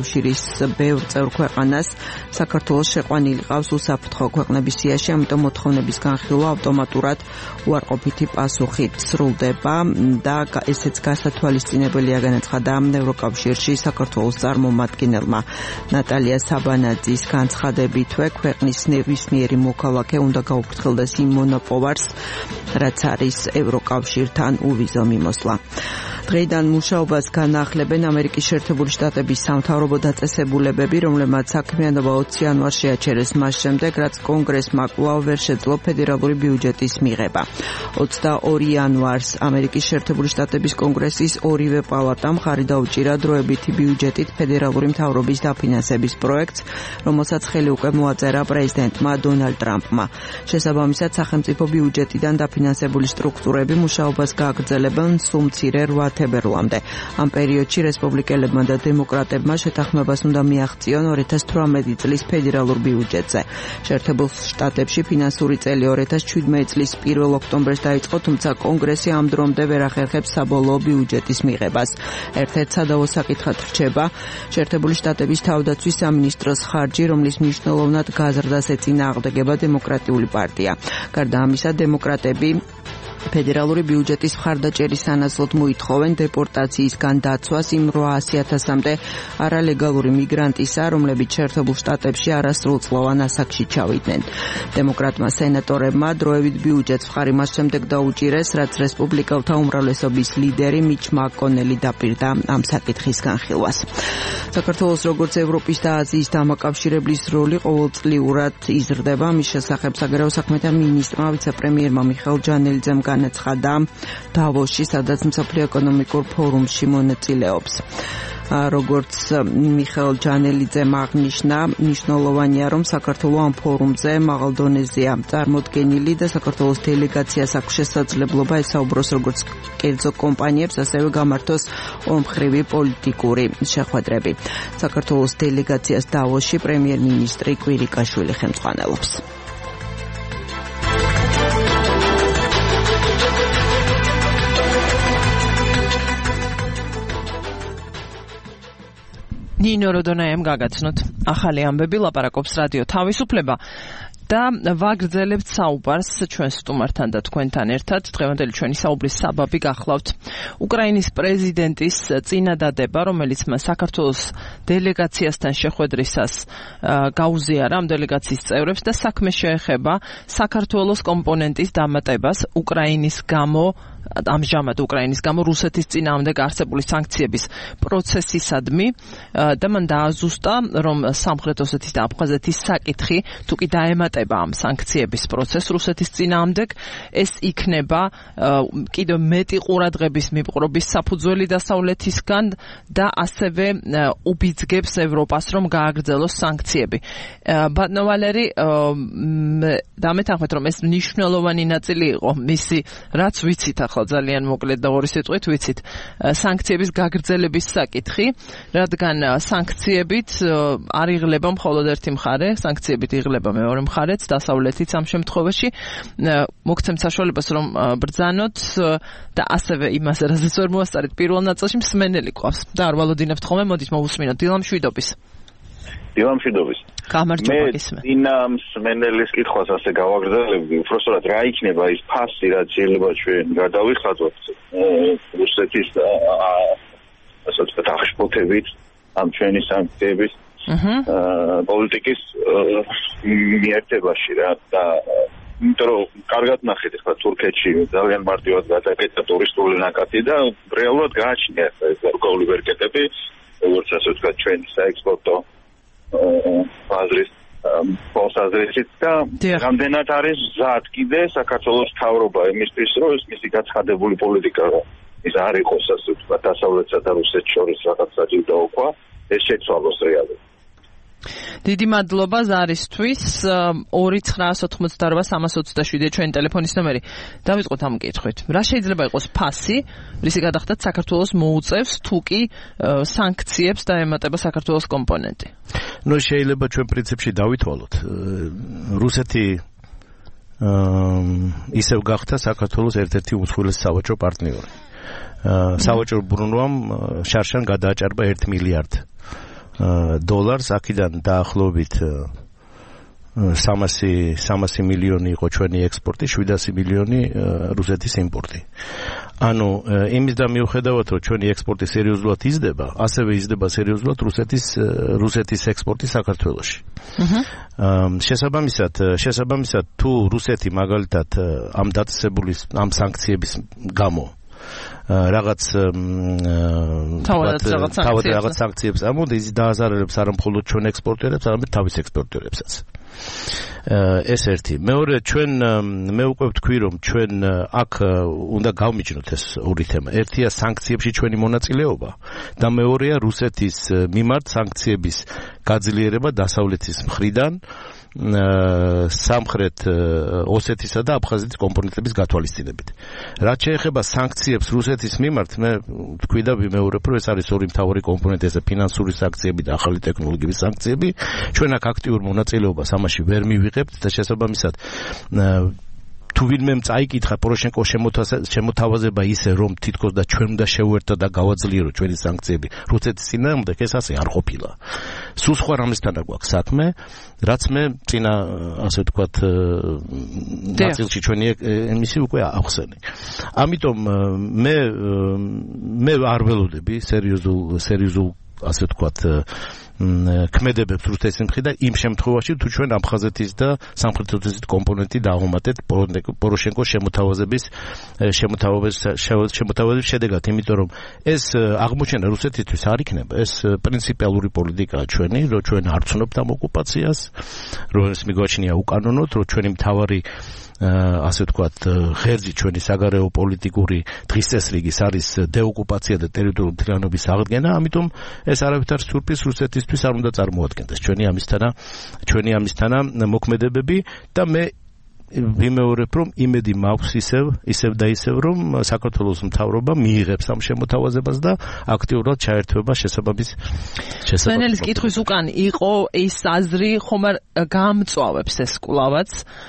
ევროკავშირის ბევრ წევრ ქვეყანას საქართველოს შეყვანილი ყავს უსაფრთხო ქვეყნების სიაში, ამიტომ მოთხოვნების განხილვა ავტომატურად უარყოფითი პასუხით სრულდება და ესეც გასათვალისწინებელია, განაცხადა ევროკავშირში საქართველოს წარმომადგენელმა. ნატალია საბანაძის განცხადებითვე ქვეყნის ნებისმიერი მოქალაქე უნდა გაუფრთხილდეს იმ მონოპოვარს, რაც არის ევროკავშირთან უვიზო მიმოსვლა. დღეიდან მუშაობას განახლებენ ამერიკის შეერთებული შტატების სამთავრობო დაწესებულებები, რომლებმაც საქმიანობა ოცი იანვარს შეაჩერეს მას შემდეგ, რაც კონგრესმა კვლავ ვერ შეძლო ფედერალური ბიუჯეტის მიღება. ოცდაორი იანვარს ამერიკის შეერთებული შტატების კონგრესის ორივე პალატამ ხარი დაუჭირა დროებითი ბიუჯეტით ფედერალური მთავრობის დაფინანსების პროექტს, რომელსაც ხელი უკვე მოაწერა პრეზიდენტმა დონალდ ტრამპმა. შესაბამისად, სახელმწიფო ბიუჯეტიდან დაფინანსებული სტრუქტურები მუშაობას გააგრძელებენ სულ მცირე რვა თებერვლამდე. ამ პერიოდში რესპუბლიკელებმა და დემოკრატებმა შეთანხმებას უნდა მიაღწიონ ორი ათას თვრამეტი წლის ფედერალურ ბიუჯეტზე. შეერთებულ შტატებში ფინანსური წელი ორი ათას შვიდმეტი წლის პირველ ოქტომბერს დაიწყო, თუმცა კონგრესი ამ დრომდე ვერ ახერხებს საბოლოო ბიუჯეტის მიღებას. ერთ-ერთ სადავო საკითხად რჩება შეერთებული შტატების თავდაცვის სამინისტროს ხარჯი, რომლის მნიშვნელოვნად გაზრდას ეწინააღმდეგება დემოკრატიული პარტია. გარდა ამისა, დემოკრატები ფედერალური ბიუჯეტის მხარდაჭერის სანაცვლოდ მოითხოვენ დეპორტაციისგან დაცვას იმ რვაასი ათასამდე არალეგალური მიგრანტისა, რომლებიც შეერთებულ შტატებში არასრულწლოვან ასაკში ჩავიდნენ. დემოკრატმა სენატორებმა დროებით ბიუჯეტს მხარი მას შემდეგ დაუჭირეს, რაც რესპუბლიკელთა უმრავლესობის ლიდერი მიჩ მაკონელი დაპირდა ამ საკითხის განხილვას. საქართველოს როგორც ევროპის და აზიის დამაკავშირებლის როლი ყოველწლიურად იზრდება. მის შესახებ საგარეო საქმეთა მინისტრმა ვიცე-პრემიერმა მიხეილ ჯანელიძემ განაცხადა დავოსში, სადაც მსოფლიო ეკონომიკურ ფორუმში მონაწილეობს. როგორც მიხეილ ჯანელიძემ აღნიშნა, მნიშვნელოვანია, რომ საქართველო ამ ფორუმზე მაღალ დონეზეა წარმოდგენილი და საქართველოს დელეგაციას აქვს შესაძლებლობა ესაუბროს როგორც კერძო კომპანიებს, ასევე გამართოს ორმხრივი პოლიტიკური შეხვედრები. საქართველოს დელეგაციას დავოსში პრემიერ-მინისტრი კვირიკაშვილი ხელმძღვანელობს. ნინო როდონაიამ გაგაცნოთ. ახალი ამბები, ლაპარაკობს რადიო თავისუფლება და ვაგრძელებთ საუბარს ჩვენ სტუმართან და თქვენთან ერთად. დღევანდელი ჩვენი საუბრის საბაბი გახლავთ უკრაინის პრეზიდენტის წინადადება, რომელიც მას საქართველოს დელეგაციასთან შეხვედრისას გაუზიარა ამ დელეგაციის წევრებს და საქმე შეეხება საქართველოს კომპონენტის დამატებას უკრაინის გამო ამჟამად უკრაინის გამო რუსეთის წინააღმდეგ არსებული სანქციების პროცესისადმი და მან დააზუსტა, რომ სამხრეთ ოსეთის და აფხაზეთის საკითხი თუ კი დაემატება ამ სანქციების პროცესს რუსეთის წინააღმდეგ, ეს იქნება კიდევ მეტი ყურადღების მიპყრობის საფუძველი დასავლეთისგან და ასევე უბიძგებს ევროპას, რომ გააგრძელოს სანქციები. ბატონო ვალერი, დამეთანხმეთ, რომ ეს მნიშვნელოვანი ნაწილი იყო მისი, რაც ვიცით ახლა ძალიან მოკლედ და ორი სიტყვით ვიცით, სანქციების გაგრძელების საკითხი, რადგან სანქციებით არ იღლება მხოლოდ ერთი მხარე, სანქციებით იღლება მეორე მხარეც, დასავლეთიც ამ შემთხვევაში. მოგცემთ საშუალებას, რომ ბრძანოთ და ასევე იმას, რაზეც ვერ მოასწარეთ პირველ ნაწილში, მსმენელი ყავს და არ ვალოდინებთ ხოლმე, მოდით მოვუსმინოთ დილამ შვიდობის. დილამ შვიდობის. გამარჯობა გისმენთ. მე ინა მსმენელის კითხვას ასე გავაგრძელებდი, უბრალოდ რა იქნება ის ფასი, რაც შეიძლება ჩვენ გადავიხადოთ რუსეთის ასე ვთქვათ აღშფოთებით ამ ჩვენი სანქციების პოლიტიკის მიერთებაში რა და იმიტომ რომ კარგად ნახეთ ახლა თურქეთში ძალიან მარტივად გადაკეთა ტურისტული ნაკადი და რეალურად გააჩნია ეს გარკვეული ვერკეტები, როგორც ასე ვთქვათ ჩვენი საექსპორტო აზრის პოსაზრისით და რამდენად არის მზად კიდე საქართველოს მთავრობა იმისთვის, რომ ეს მისი გაცხადებული პოლიტიკა ის არ იყოს ასე ვთქვათ დასავლეთსა და რუსეთს შორის რაღაც საჭიროება, ეს შეცვალოს რეალურად. დიდი მადლობა ზარისთვის. ორი ცხრაას ოთხმოცდაორვა სამას ოცდაშვიდი ჩვენი ტელეფონის ნომერი. დავიწყოთ ამ კითხვით. რა შეიძლება იყოს ფასი, რისი გადახდაც საქართველოს მოუწევს თუ კი სანქციებს დაემატება საქართველოს კომპონენტი? ნუ შეიძლება ჩვენ პრინციპში დავითვალოთ. რუსეთი ისევ გახდა საქართველოს ერთ-ერთი უმსხვილესი სავაჭრო პარტნიორი. სავაჭრო ბრუნვამ შარშან გადააჭარბა ერთ მილიარდ დოლარს, აქედან დაახლოებით სამასი მილიონი იყო ჩვენი ექსპორტი, შვიდასი მილიონი რუსეთის იმპორტი. ანუ იმის და მიუხედავად, რომ ჩვენი ექსპორტი სერიოზულად იზრდება, ასევე იზრდება სერიოზულად რუსეთის რუსეთის ექსპორტი საქართველოში. შესაბამისად, შესაბამისად თუ რუსეთი მაგალითად ამ დაწესებული ამ სანქციების გამო რაღაც თავად რაღაც სანქციებს ამოდის, დააზარალებს არა მხოლოდ ჩვენ ექსპორტერებს, არამედ თავის ექსპორტერებსაც. ეს ერთი. მეორე, ჩვენ მე უკვე ვთქვი, რომ ჩვენ აქ უნდა გავმიჯნოთ ეს ორი თემა. ერთია სანქციებში ჩვენი მონაწილეობა და მეორეა რუსეთის მიმართ სანქციების გაძლიერება დასავლეთის მხრიდან სამხრეთ ოსეთისა და აფხაზეთის კომპონენტების გათვალისწინებით. რაც შეეხება სანქციებს რუსეთის მიმართ, მე ვთქვი და ვიმეორებ, რომ ეს არის ორი მთავარი კომპონენტი, ესე ფინანსური სანქციები და ახალი ტექნოლოგიების სანქციები. ჩვენ აქ აქტიურ მონაწილეობას ამაში ვერ მივიღებთ და შესაბამისად თუ ვინმე წაიკითხა პოროშენკოს შემოთავაზება ისე, რომ თითქოს და ჩვენ უნდა შევერთოთ და გავაძლიეროთ ჩვენი სანქციები რუსეთის წინააღმდეგ, ეს ასე არ ყოფილა. სულ სხვა რამესთან გვაქვს საქმე, რაც მე წინა ასე ვთქვათ ნაწილში ჩვენი ემისი უკვე ახსენე. ამიტომ მე მე არ ველოდები სერიოზულ სერიოზულ ასე ვთქვათ ქმედებებს რუსეთის მხრიდან იმ შემთხვევაში თუ ჩვენ აფხაზეთის და სამხრეთ ოსეთის კომპონენტი დააღმატეთ პოროშენკოს შემოთავაზების შემოთავაზების შემოთავაზების შედეგად, იმიტომ რომ ეს აღმოჩენა რუსეთისთვის არ იქნება, ეს პრინციპალური პოლიტიკაა ჩვენი, რომ ჩვენ არ ვცნობთ ამ ოკუპაციას, რომ ეს მიგვაჩნია უკანონოდ, რომ ჩვენი მთავარი ასე ვთქვათ ღერძი ჩვენი საგარეო პოლიტიკური დღის წესრიგის არის დეოკუპაცია და ტერიტორიული მთლიანობის აღდგენა, ამიტომ ეს არავითარ სიურპრიზს რუსეთისთვის არ უნდა წარმოადგენდეს ჩვენი ამისთანა ჩვენი ამისთანა მოქმედებები და მე ვიმეორებ, რომ იმედი მაქვს ისევ ისევ და ისევ, რომ საქართველოს მთავრობა მიიღებს ამ შემოთავაზებას და აქტიურად ჩაერთვება შესაბამის შესაბამის. სვენელის კითხვის უკან იყო ის აზრი, ხომ არ გამწვავებს ეს კვლავაც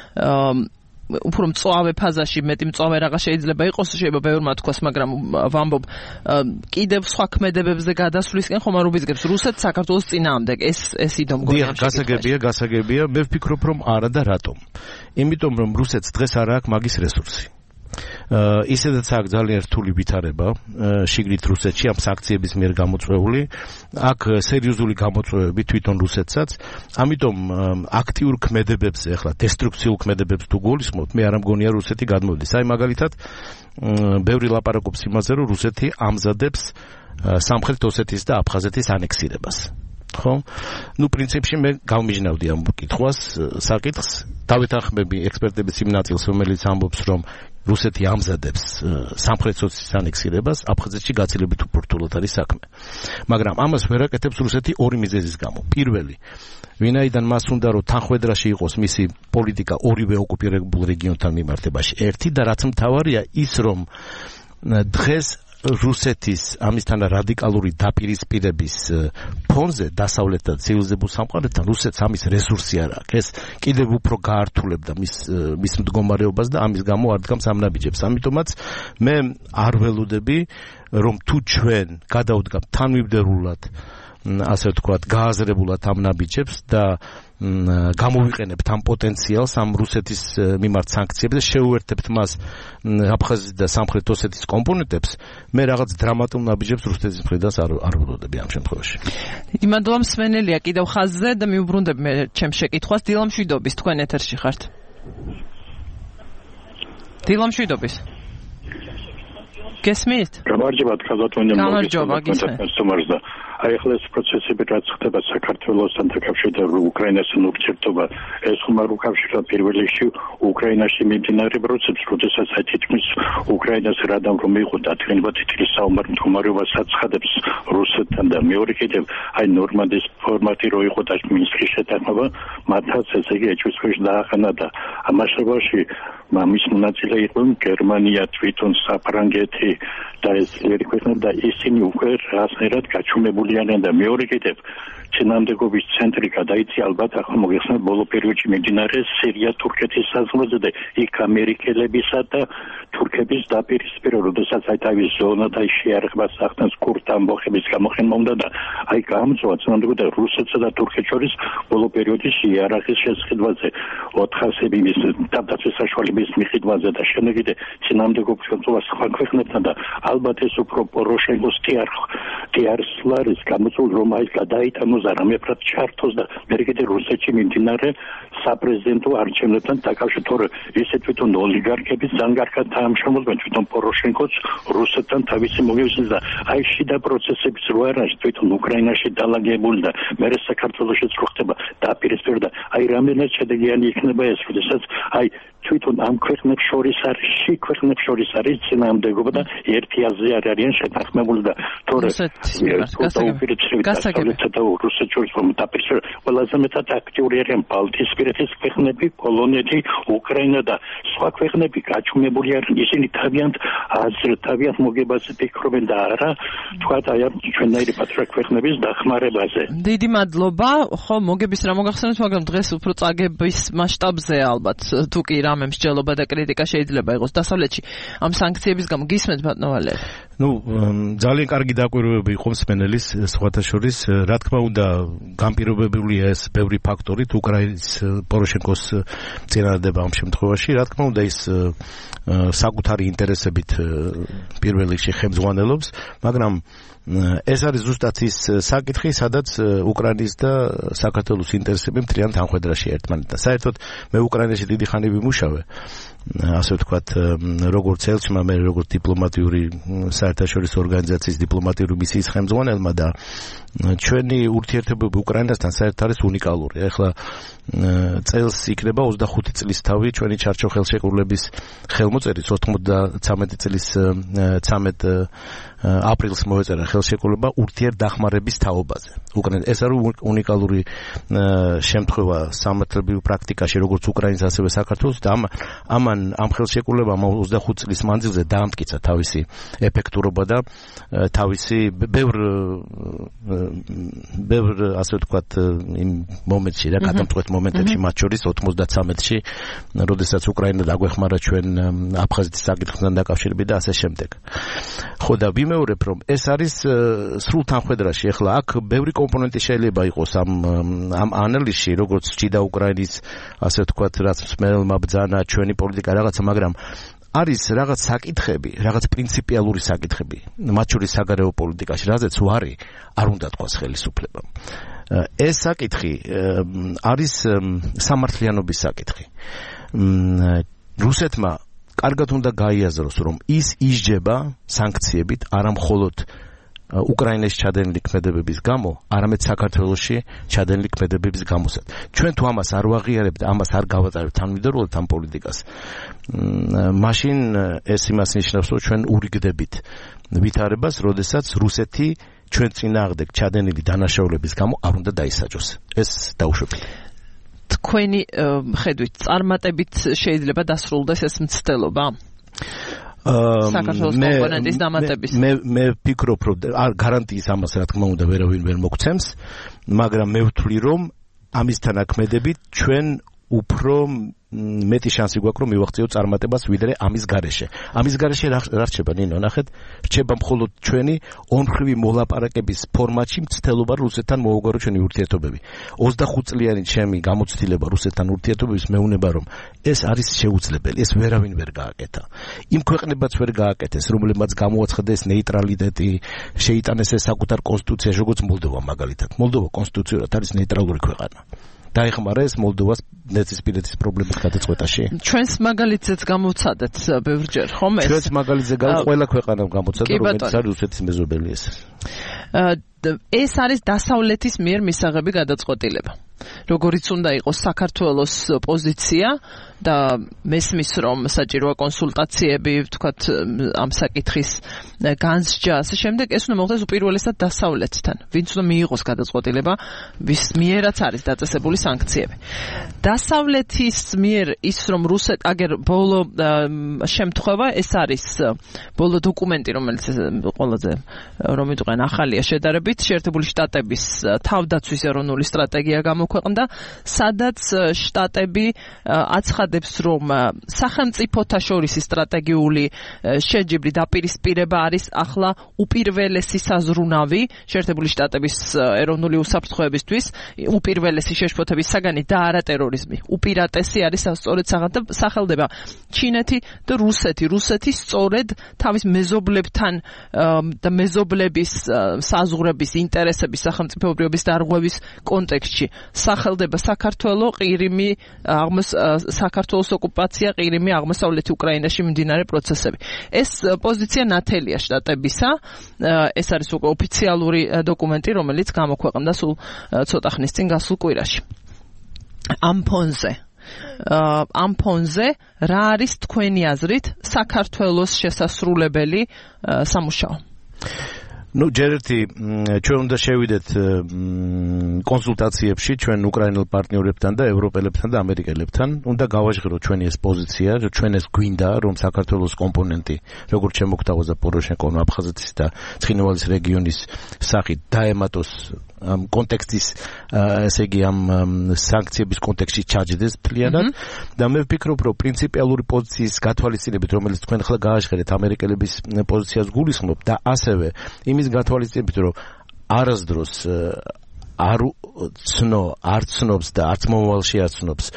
უფრო მწვავე ფაზაში, მეტი მწვავე რაღაც შეიძლება იყოს, შეიძლება ბევრმა თქვას, მაგრამ ვამბობ კიდევ სხვა ქმედებებზე გადასვლისკენ ხომ არ უბიძგებს რუსეთს საქართველოს წინააღმდეგ, ეს ეს იდო მგონია. გასაგებია, გასაგებია, მე ვფიქრობ, რომ არა და რატომ? იმიტომ რომ რუსეთს დღეს არ აქვს მაგის რესურსი. ისედაც აქვს ძალიან რთული ვითარება შიგნით რუსეთში ამ სანქციების მიერ გამოწვეული, აქ სერიოზული გამოწვევები თვითონ რუსეთსაც, ამიტომ აქტიურ ქმედებებს, ახლა დესტრუქციულ ქმედებებს თუ გულისხმობთ, მე არ მგონია რუსეთი გადმოდის. აი მაგალითად, ბევრი ლაპარაკობს იმაზე, რომ რუსეთი ამზადებს სამხრეთ ოსეთის და აფხაზეთის ანექსირებას. ხო? ნუ პრინციპში მე გავმიჯნავდი ამ კითხვას, საკითხს, დავეთანხმები ექსპერტების იმ ნაწილს, რომელიც ამბობს, რომ რუსეთი ამზადებს სამხრეთ ოსეთის ანექსირებას, აფხაზეთში გაცილებით უფრო რთულად არის საქმე. მაგრამ ამას ვერ აკეთებს რუსეთი ორი მიზეზის გამო. პირველი, ვინაიდან მას უნდა რომ თანხმედრაში იყოს მისი პოლიტიკა ორივე ოკუპირებულ რეგიონთან მიმართებაში. ერთი და რაც მთავარია ის, რომ დღეს რუსეთის ამისთან რადიკალური დაპირისპირების ფონზე დასავლეთ და ცივილიზებულ სამყაროთან რუსეთს ამის რესურსი არ აქვს. ეს კიდევ უფრო გაართულებდა მის მის მდგომარეობას და ამის გამო არ დგამს ამ ნაბიჯებს. ამიტომაც მე არ ველოდები, რომ თუ ჩვენ გადავდგამთ თანმიმდევრულად ასე ვთქვათ, გააზრებულად ამ ნაბიჯებს და გამოვიყენებთ ამ პოტენციალს ამ რუსეთის მიმართ სანქციებს და შეუერთებთ მას აფხაზეთის და სამხრეთ ოსეთის კომპონენტებს, მე რაღაც დრამატულ ნაბიჯებს რუსეთის მხრიდან არ არ ველოდები ამ შემთხვევაში. დიდი მადლობა, სვენელია კიდევ ხაზზე და მიუბრუნდები მე ჩემ შეკითხვას. დილამ შვიდობის, თქვენ ეთერში ხართ. დილამ შვიდობის. გესმით? გამარჯობა, ქალბატონო. გამარჯობა, გესმით. აი ახლა ეს პროცესები რაც ხდება საქართველოსთან დაკავშირებით უკრაინასთან ურთიერთობა, ეს ხომ არ უკავშირდება პირველ რიგში უკრაინაში მიმდინარე პროცესს, როდესაც თითქმის უკრაინას რადამ რომ იყო დადგენილება თითქმის საომარ მდგომარეობას აცხადებს რუსეთთან და მეორე კიდევ აი ნორმანდის ფორმატი რო იყო და მინსკის შეთანხმება, მათაც ესე იგი ეჭვის ქვეშ დაახანა და ამასობაში მამის მონაწილე იყო გერმანია, თვითონ საფრანგეთი და ეს ერთი ქვეყნა და ისინი უკვე რაღაცნაირად გაჩუმებული დაკავებული არიან და მეორე კიდევ წინააღმდეგობის ცენტრი გადაიცი ალბათ ახლა მოგეხსენებათ ბოლო პერიოდში მიმდინარე სირია-თურქეთის საზღვარზე და იქ ამერიკელებისა და თურქების დაპირისპირება, როდესაც აი თავის ზონა და შეარაღებას ახდენს კურდ ამბოხების გამოხენება უნდა და აი გამოწვა წინააღმდეგობა და რუსეთსა და თურქეთს შორის ბოლო პერიოდის იარაღის შესყიდვაზე ოთხასები მის თავდაცვის საშუალების მიყიდვაზე და შემდეგ კიდე წინააღმდეგობის შემწვა სხვა ქვეყნებთან და ალბათ ეს უფრო პოროშენკოს ტიარსლარის გამოწვეული რომ აი გადაიტანოს არამეფრად ჩართოს და მე კიდე რუსეთში მიმდინარე საპრეზიდენტო არჩევნებთან დაკავშირებით ისე თვითონ ოლიგარქების ზანგარქად თანამშრომლობენ თვითონ პოროშენკოც რუსეთთან თავისი მოგივსის და აი შიდა პროცესების რო არაში თვითონ უკრაინაში დალაგებული და მე საქართველოშიც რო ხდება დაპირისპირება და აი რამდენად შედეგიანი იქნება ეს როდესაც აი თვითონ ამ ქვეყნებს შორის არის ში ქვეყნებს შორის არის წინააღმდეგობა და ერთი აზრი არ არიან შეთანხმებული და თორე გასაგებია და რუსეთ შორის რომ დაპირისპირება ყველაზე მეტად აქტიური არიან ბალტიისპირეთის ქვეყნები, პოლონეთი, უკრაინა და სხვა ქვეყნები გაჩუმებული არიან ისინი თავიანთ აზრს თავიანთ მოგებაზე ფიქრობენ და არა თქვა აი ამ ჩვენნაირი პატრიოტ ქვეყნების დახმარებაზე. დიდი მადლობა. ხო, მოგების რა მოგახსენეთ, მაგრამ დღეს უფრო წაგების მასშტაბზე ალბათ თუ კი რამე მსჯელობა და კრიტიკა შეიძლება იყოს დასავლეთში ამ სანქციების გამო გისმენთ ბატონვალე. Ну, ძალიან კარგი დაკვირვებები იყო მსმენელის სხვათა შორის, რა თქმა უნდა, განპირობებულია ეს ბევრი ფაქტორით უკრაინის პოროშენკოს წინადადება ამ შემთხვევაში, რა თქმა უნდა ის საკუთარი ინტერესებით პირველ რიგში ხელმძღვანელობს, მაგრამ ეს არის ზუსტად ის საკითხი, სადაც უკრაინის და საქართველოს ინტერესები მთლიან თანხვედრაში ერთმანეთთან. საერთოდ მე უკრაინაში დიდი ხანი ვიმუშავე, ასე ვთქვათ, როგორც ელჩმა, მე როგორც დიპლომატიური საერთაშორისო ორგანიზაციის დიპლომატიური მისიის ხელმძღვანელმა და ჩვენი ურთიერთობები უკრაინასთან საერთოდ არის უნიკალური. ეხლა წელს იქნება ოცდახუთი წლის თავი ჩვენი ჩარჩო ხელშეკრულების ხელმოწერის ოცდამეტი წლის ცამეტ აპრილს მოეწერა ხელშეკრულება ურთიერთდახმარების თაობაზე. უკრაინა ეს არის უნიკალური შემთხვევა სამართლებრივ პრაქტიკაში, როგორც უკრაინის ასევე საქართველოს და ამან ამ ხელშეკრულებამ ოცდახუთი წლის მანძილზე დაამტკიცა თავისი ეფექტურობა და თავისი ბევრ ბევრ ასე ვთქვათ იმ მომენტში და გადამწყვეტ მომენტებში მათ შორის ოცდამეთში, როდესაც უკრაინა დაგვეხმარა ჩვენ აფხაზეთის საკითხთან დაკავშირებით და ასე შემდეგ. ხო და ვიმეორებ რომ ეს არის სრულ თანხვედრაში. ეხლა აქ ბევრი კომპონენტი შეიძლება იყოს ამ ამ ანალიზში, როგორც ჭიდა უკრაინის ასე ვთქვათ, რაც მსმენელმა ბრძანა ჩვენი პოლიტიკა რაღაცა, მაგრამ არის რაღაც საკითხები, რაღაც პრინციპიალური საკითხები, მათ შორის საგარეო პოლიტიკაში, რაზეც უარი არ უნდა თქვას ხელისუფლებამ. ეს საკითხი არის სამართლიანობის საკითხი. რუსეთმა კარგად უნდა გაიაზროს, რომ ის ისჯება სანქციებით არა მხოლოდ უკრაინაში ჩადენილი ქმედებების გამო, არამედ საქართველოში ჩადენილი ქმედებების გამოსაც. ჩვენ თუ ამას არ ვაღიარებთ, ამას არ გავატარებთ თანმიმდევრულად ამ პოლიტიკას, მაშინ ეს იმას ნიშნავს, რომ ჩვენ ურიგდებით ვითარებას, როდესაც რუსეთი ჩვენ წინააღმდეგ ჩადენილი დანაშაულების გამო არ უნდა დაისაჯოს. ეს დაუშვებელია. თქვენი ხედვით წარმატებით შეიძლება დასრულდეს ეს მცდელობა? საქართველოს კომპონენტის დამატების. მე მე ვფიქრობ, რომ არ გარანტიის ამას რა თქმა უნდა ვერავინ ვერ მოგცემს, მაგრამ მე ვთვლი, რომ ამისთან აქმედებით ჩვენ უფრო მეტი შანსი გვაქვს რომ მივაღწიოთ წარმატებას ვიდრე ამის გარეშე. ამის გარეშე რა რჩება ნინო, ნახეთ, რჩება მხოლოდ ჩვენი ორმხრივი მოლაპარაკების ფორმატში მცდელობა რუსეთთან მოუგვარო ჩვენი ურთიერთობები. ოცდახუთი წლიანი ჩემი გამოცდილება რუსეთთან ურთიერთობების მეუნება რომ ეს არის შეუძლებელი, ეს ვერავინ ვერ გააკეთა. იმ ქვეყნებაც ვერ გააკეთეს, რომლებმაც გამოაცხადეს ნეიტრალიტეტი, შეიტანეს ეს საკუთარ კონსტიტუციაში, როგორც მოლდოვა მაგალითად. მოლდოვა კონსტიტუციურად არის ნეიტრალური ქვეყანა. დაეხმარა ეს მოლდოვას ნეცისპირეთის პრობლემის გადაწყვეტაში. ჩვენს მაგალითზეც გამოვცადეთ ბევრჯერ, ხომ ეს? ჩვენს მაგალითზე ყველა ქვეყანამ გამოცადა, რომელიც არის რუსეთის მეზობელი ეს. ეს არის დასავლეთის მიერ მისაღები გადაწყვეტილება. როგორიც უნდა იყოს საქართველოს პოზიცია და მესმის რომ საჭიროა კონსულტაციები, ვთქვათ, ამ საკითხის განსჯა, ასე შემდეგ, ეს უნდა მოხდეს უპირველესად დასავლეთთან, ვინც უნდა მიიღოს გადაწყვეტილება, ვის მიერაც არის დაწესებული სანქციები. დასავლეთის მიერ ის რომ რუსეთ აგერ ბოლო შემთხვევა ეს არის ბოლო დოკუმენტი, რომელიც ყველაზე რომ იტყვენ ახალია შედარებით, შეერთებული შტატების თავდაცვის ეროვნული სტრატეგია გამოქვეყნდა, სადაც შტატები აცხადებს, რომ სახელმწიფოთა შორისი სტრატეგიული შეჯიბრი დაპირისპირება არის ახლა უპირველესი საზრუნავი შეერთებული შტატების ეროვნული უსაფრთხოებისთვის, უპირველესი შეშფოთების საგანი და არა ტერორიზმი. უპირატესი არის სწორედ სახელდება ჩინეთი და რუსეთი. რუსეთი სწორედ თავის მეზობლებთან და მეზობლების საზღვრების ინტერესების სახელმწიფოებრიობის დარღვევის კონტექსტში სახელდება საქართველო, ყირიმი, საქართველოს ოკუპაცია, ყირიმი, აღმოსავლეთი უკრაინაში მიმდინარე პროცესები. ეს პოზიცია ნათელია შტატებისა, ეს არის უკვე ოფიციალური დოკუმენტი, რომელიც გამოქვეყნდა სულ ცოტა ხნის წინ გასულ კვირაში. ამ ფონზე ამ ფონზე რა არის თქვენი აზრით საქართველოს შესასრულებელი სამუშაო? Ну, ჯერეთი ჩვენ უნდა შევიდეთ კონსულტაციებში ჩვენ უკრაინელ პარტნიორებთან და ევროპელებთან და ამერიკელებთან. უნდა გავაჟღეროთ ჩვენი ეს პოზიცია, რომ ჩვენ ეს გვინდა, რომ საქართველოს კომპონენტი, როგორც შემოგთავაზა პოროშენკომ აფხაზეთის და ცხინვალის რეგიონის სახით დაემატოს ამ კონტექსტის, ესე იგი ამ სანქციების კონტექსტში ჩაჯდეს მთლიანად და მე ვფიქრობ, რომ პრინციპიალური პოზიციის გათვალისწინებით, რომელიც თქვენ ახლა გააჟღერეთ ამერიკელების პოზიციას გულისხმობ და ასევე იმის გათვალისწინებით, რომ არასდროს არ ცნო, არ ცნობს და არც მომავალში არ ცნობს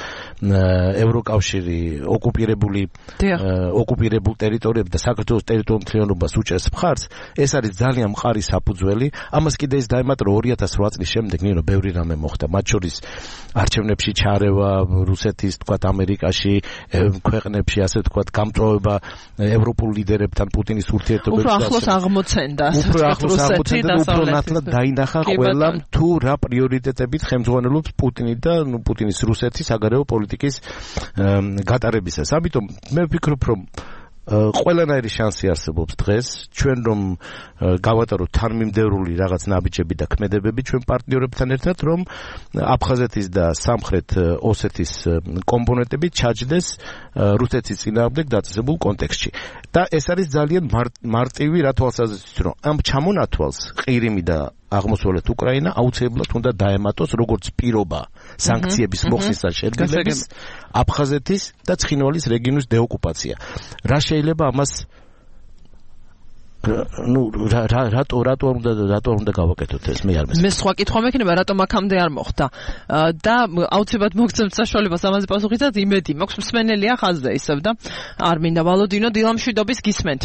ევროკავშირი ოკუპირებული ოკუპირებულ ტერიტორიებს და საქართველოს ტერიტორიულ მთლიანობას უჭერს მხარს, ეს არის ძალიან მყარი საფუძველი. ამას კიდე ის დაემატა, რომ ორი ათას რვა წლის შემდეგ ნინო ბევრი რამე მოხდა, მათ შორის არჩევნებში ჩარევა რუსეთის, თქვათ, ამერიკაში, ქვეყნებში, ასე ვთქვათ, გამწვავება ევროპულ ლიდერებთან პუტინის ურთიერთობებში. უფრო ახლოს აღმოცენდა, უფრო ახლოს აღმოცენდა და უფრო ნათლად დაინახა ყველამ თუ რა პრიორიტეტებით ხელმძღვანელობს პუტინი და ნუ პუტინის რუსეთის საგარეო პოლიტიკის გატარებისას. ამიტომ მე ვფიქრობ, რომ ყველანაირი შანსი არსებობს დღეს ჩვენ რომ გავატაროთ თანმიმდევრული რაღაც ნაბიჯები და ქმედებები ჩვენ პარტნიორებთან ერთად, რომ აფხაზეთის და სამხრეთ ოსეთის კომპონენტები ჩაჯდეს რუსეთის წინააღმდეგ დაწესებულ კონტექსტში. და ეს არის ძალიან მარტივი რა თვალსაზრისით, რომ ამ ჩამონათვალს ყირიმი და აღმოსავლეთ უკრაინა აუცილებლად უნდა დაემატოს როგორც პირობა სანქციების მოხსნისა შერგილების აფხაზეთის და ცხინვალის რეგიონის დეოკუპაცია. რა შეიძლება ამას ну რატო რატო უნდა რატო უნდა გავაკეთოთ ეს მე არ მესმის. მე სხვა კითხვა მექნება, რატომ აქამდე არ მოხდა და აუცილებლად მოგცემთ საშუალებას ამაზე პასუხისას, იმედი მაქვს მსმენელია ხაზზე ისევ და არ მინდა ვალოდინო დილამშვიდობის გისმენთ.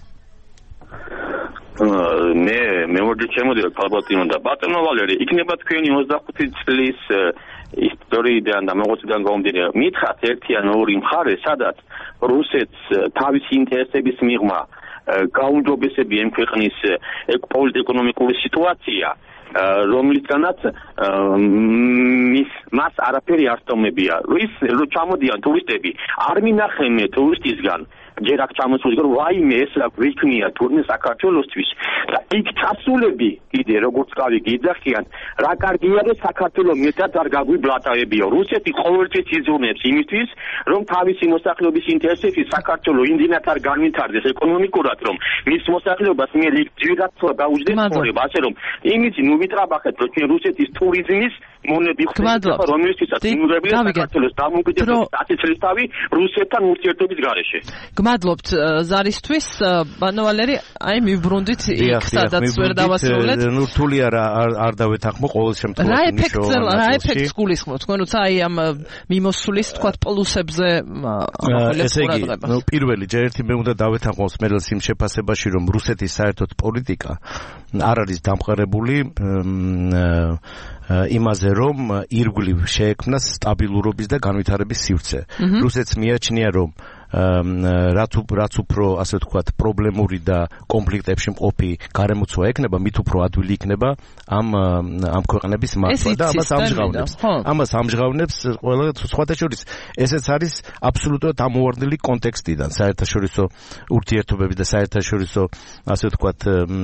მე მეორე ჩემოდიო ქალბატონო და ბატონო ვალერი, იქნება თქვენი ოცდახუთი წლის ისტორიიდან და მოღვაწეობიდან გამომდინარე, მითხრათ ერთი ან ორი მხარე, სადაც რუსეთს თავისი ინტერესების მიღმა გაუმჯობესებია იმ ქვეყნის პოლიტიკურ-ეკონომიკური სიტუაცია, რომლისგანაც მის მას არაფერი არ სტომებია. ის რო ჩამოდიან ტურისტები, არ მინახენ მე ტურისტისგან ჯერ აქ ჩამოსული, რომ ვაიმე ეს რა გვიქმნია თურმე საქართველოსთვის და იქ ჩასულები კიდე როგორც კავი გიძახიან, რა კარგია რომ საქართველოს მეტად არ გაგვიბლატავებიო. რუსეთი ყოველთვის იზრუნებს იმისთვის, რომ თავისი მოსახლეობის ინტერესებში საქართველოს იმდენად არ განვითარდეს ეკონომიკურად, რომ მის მოსახლეობას მე ძირად დაუჯდეს ცხოვრება, ასე რომ იმით ნუ ვიტრაბახეთ, რომ ჩვენ რუსეთის ტურიზმის მონები ხდება, რომელიცაც იმურებია საქართველოს დამოუკიდებლობის ათი წლის თავი რუსეთთან ურთიერთობის გარეშე. გმადლობთ ზარისთვის, ბატონო ვალერი, აი მივბრუნდით იქ, სადაც ვერ დავასრულეთ. ნუ რთული არა არ დავეთანხმო ყოველ შემთხვევაში. რა ეფექტს რა ეფექტს გულისხმობთ თქვენ, როცა აი ამ მიმოსulis თქვათ პლუსებზე ესე იგი, ნუ პირველი ჯერერთი მე უნდა დავეთანხმო სმერელს იმ შეფასებაში, რომ რუსეთის საერთოდ პოლიტიკა არ არის დამყარებული იმაზე, რომ ირგვლივ შეექმნას სტაბილურობის და განვითარების სივრცე. რუსეთს მიაჩნია, რომ რაც რაც უფრო ასე ვთქვათ პრობლემური და კონფლიქტებში მყოფი გარემოცვა ექნება, მით უფრო ადვილი იქნება ამ ამ ქვეყნების მართვა და ამას ამჟღავნებს. ამას ამჟღავნებს ყველა სხვათა შორის ესეც არის აბსოლუტურად ამოვარდნილი კონტექსტიდან, საერთაშორისო ურთიერთობების და საერთაშორისო ასე ვთქვათ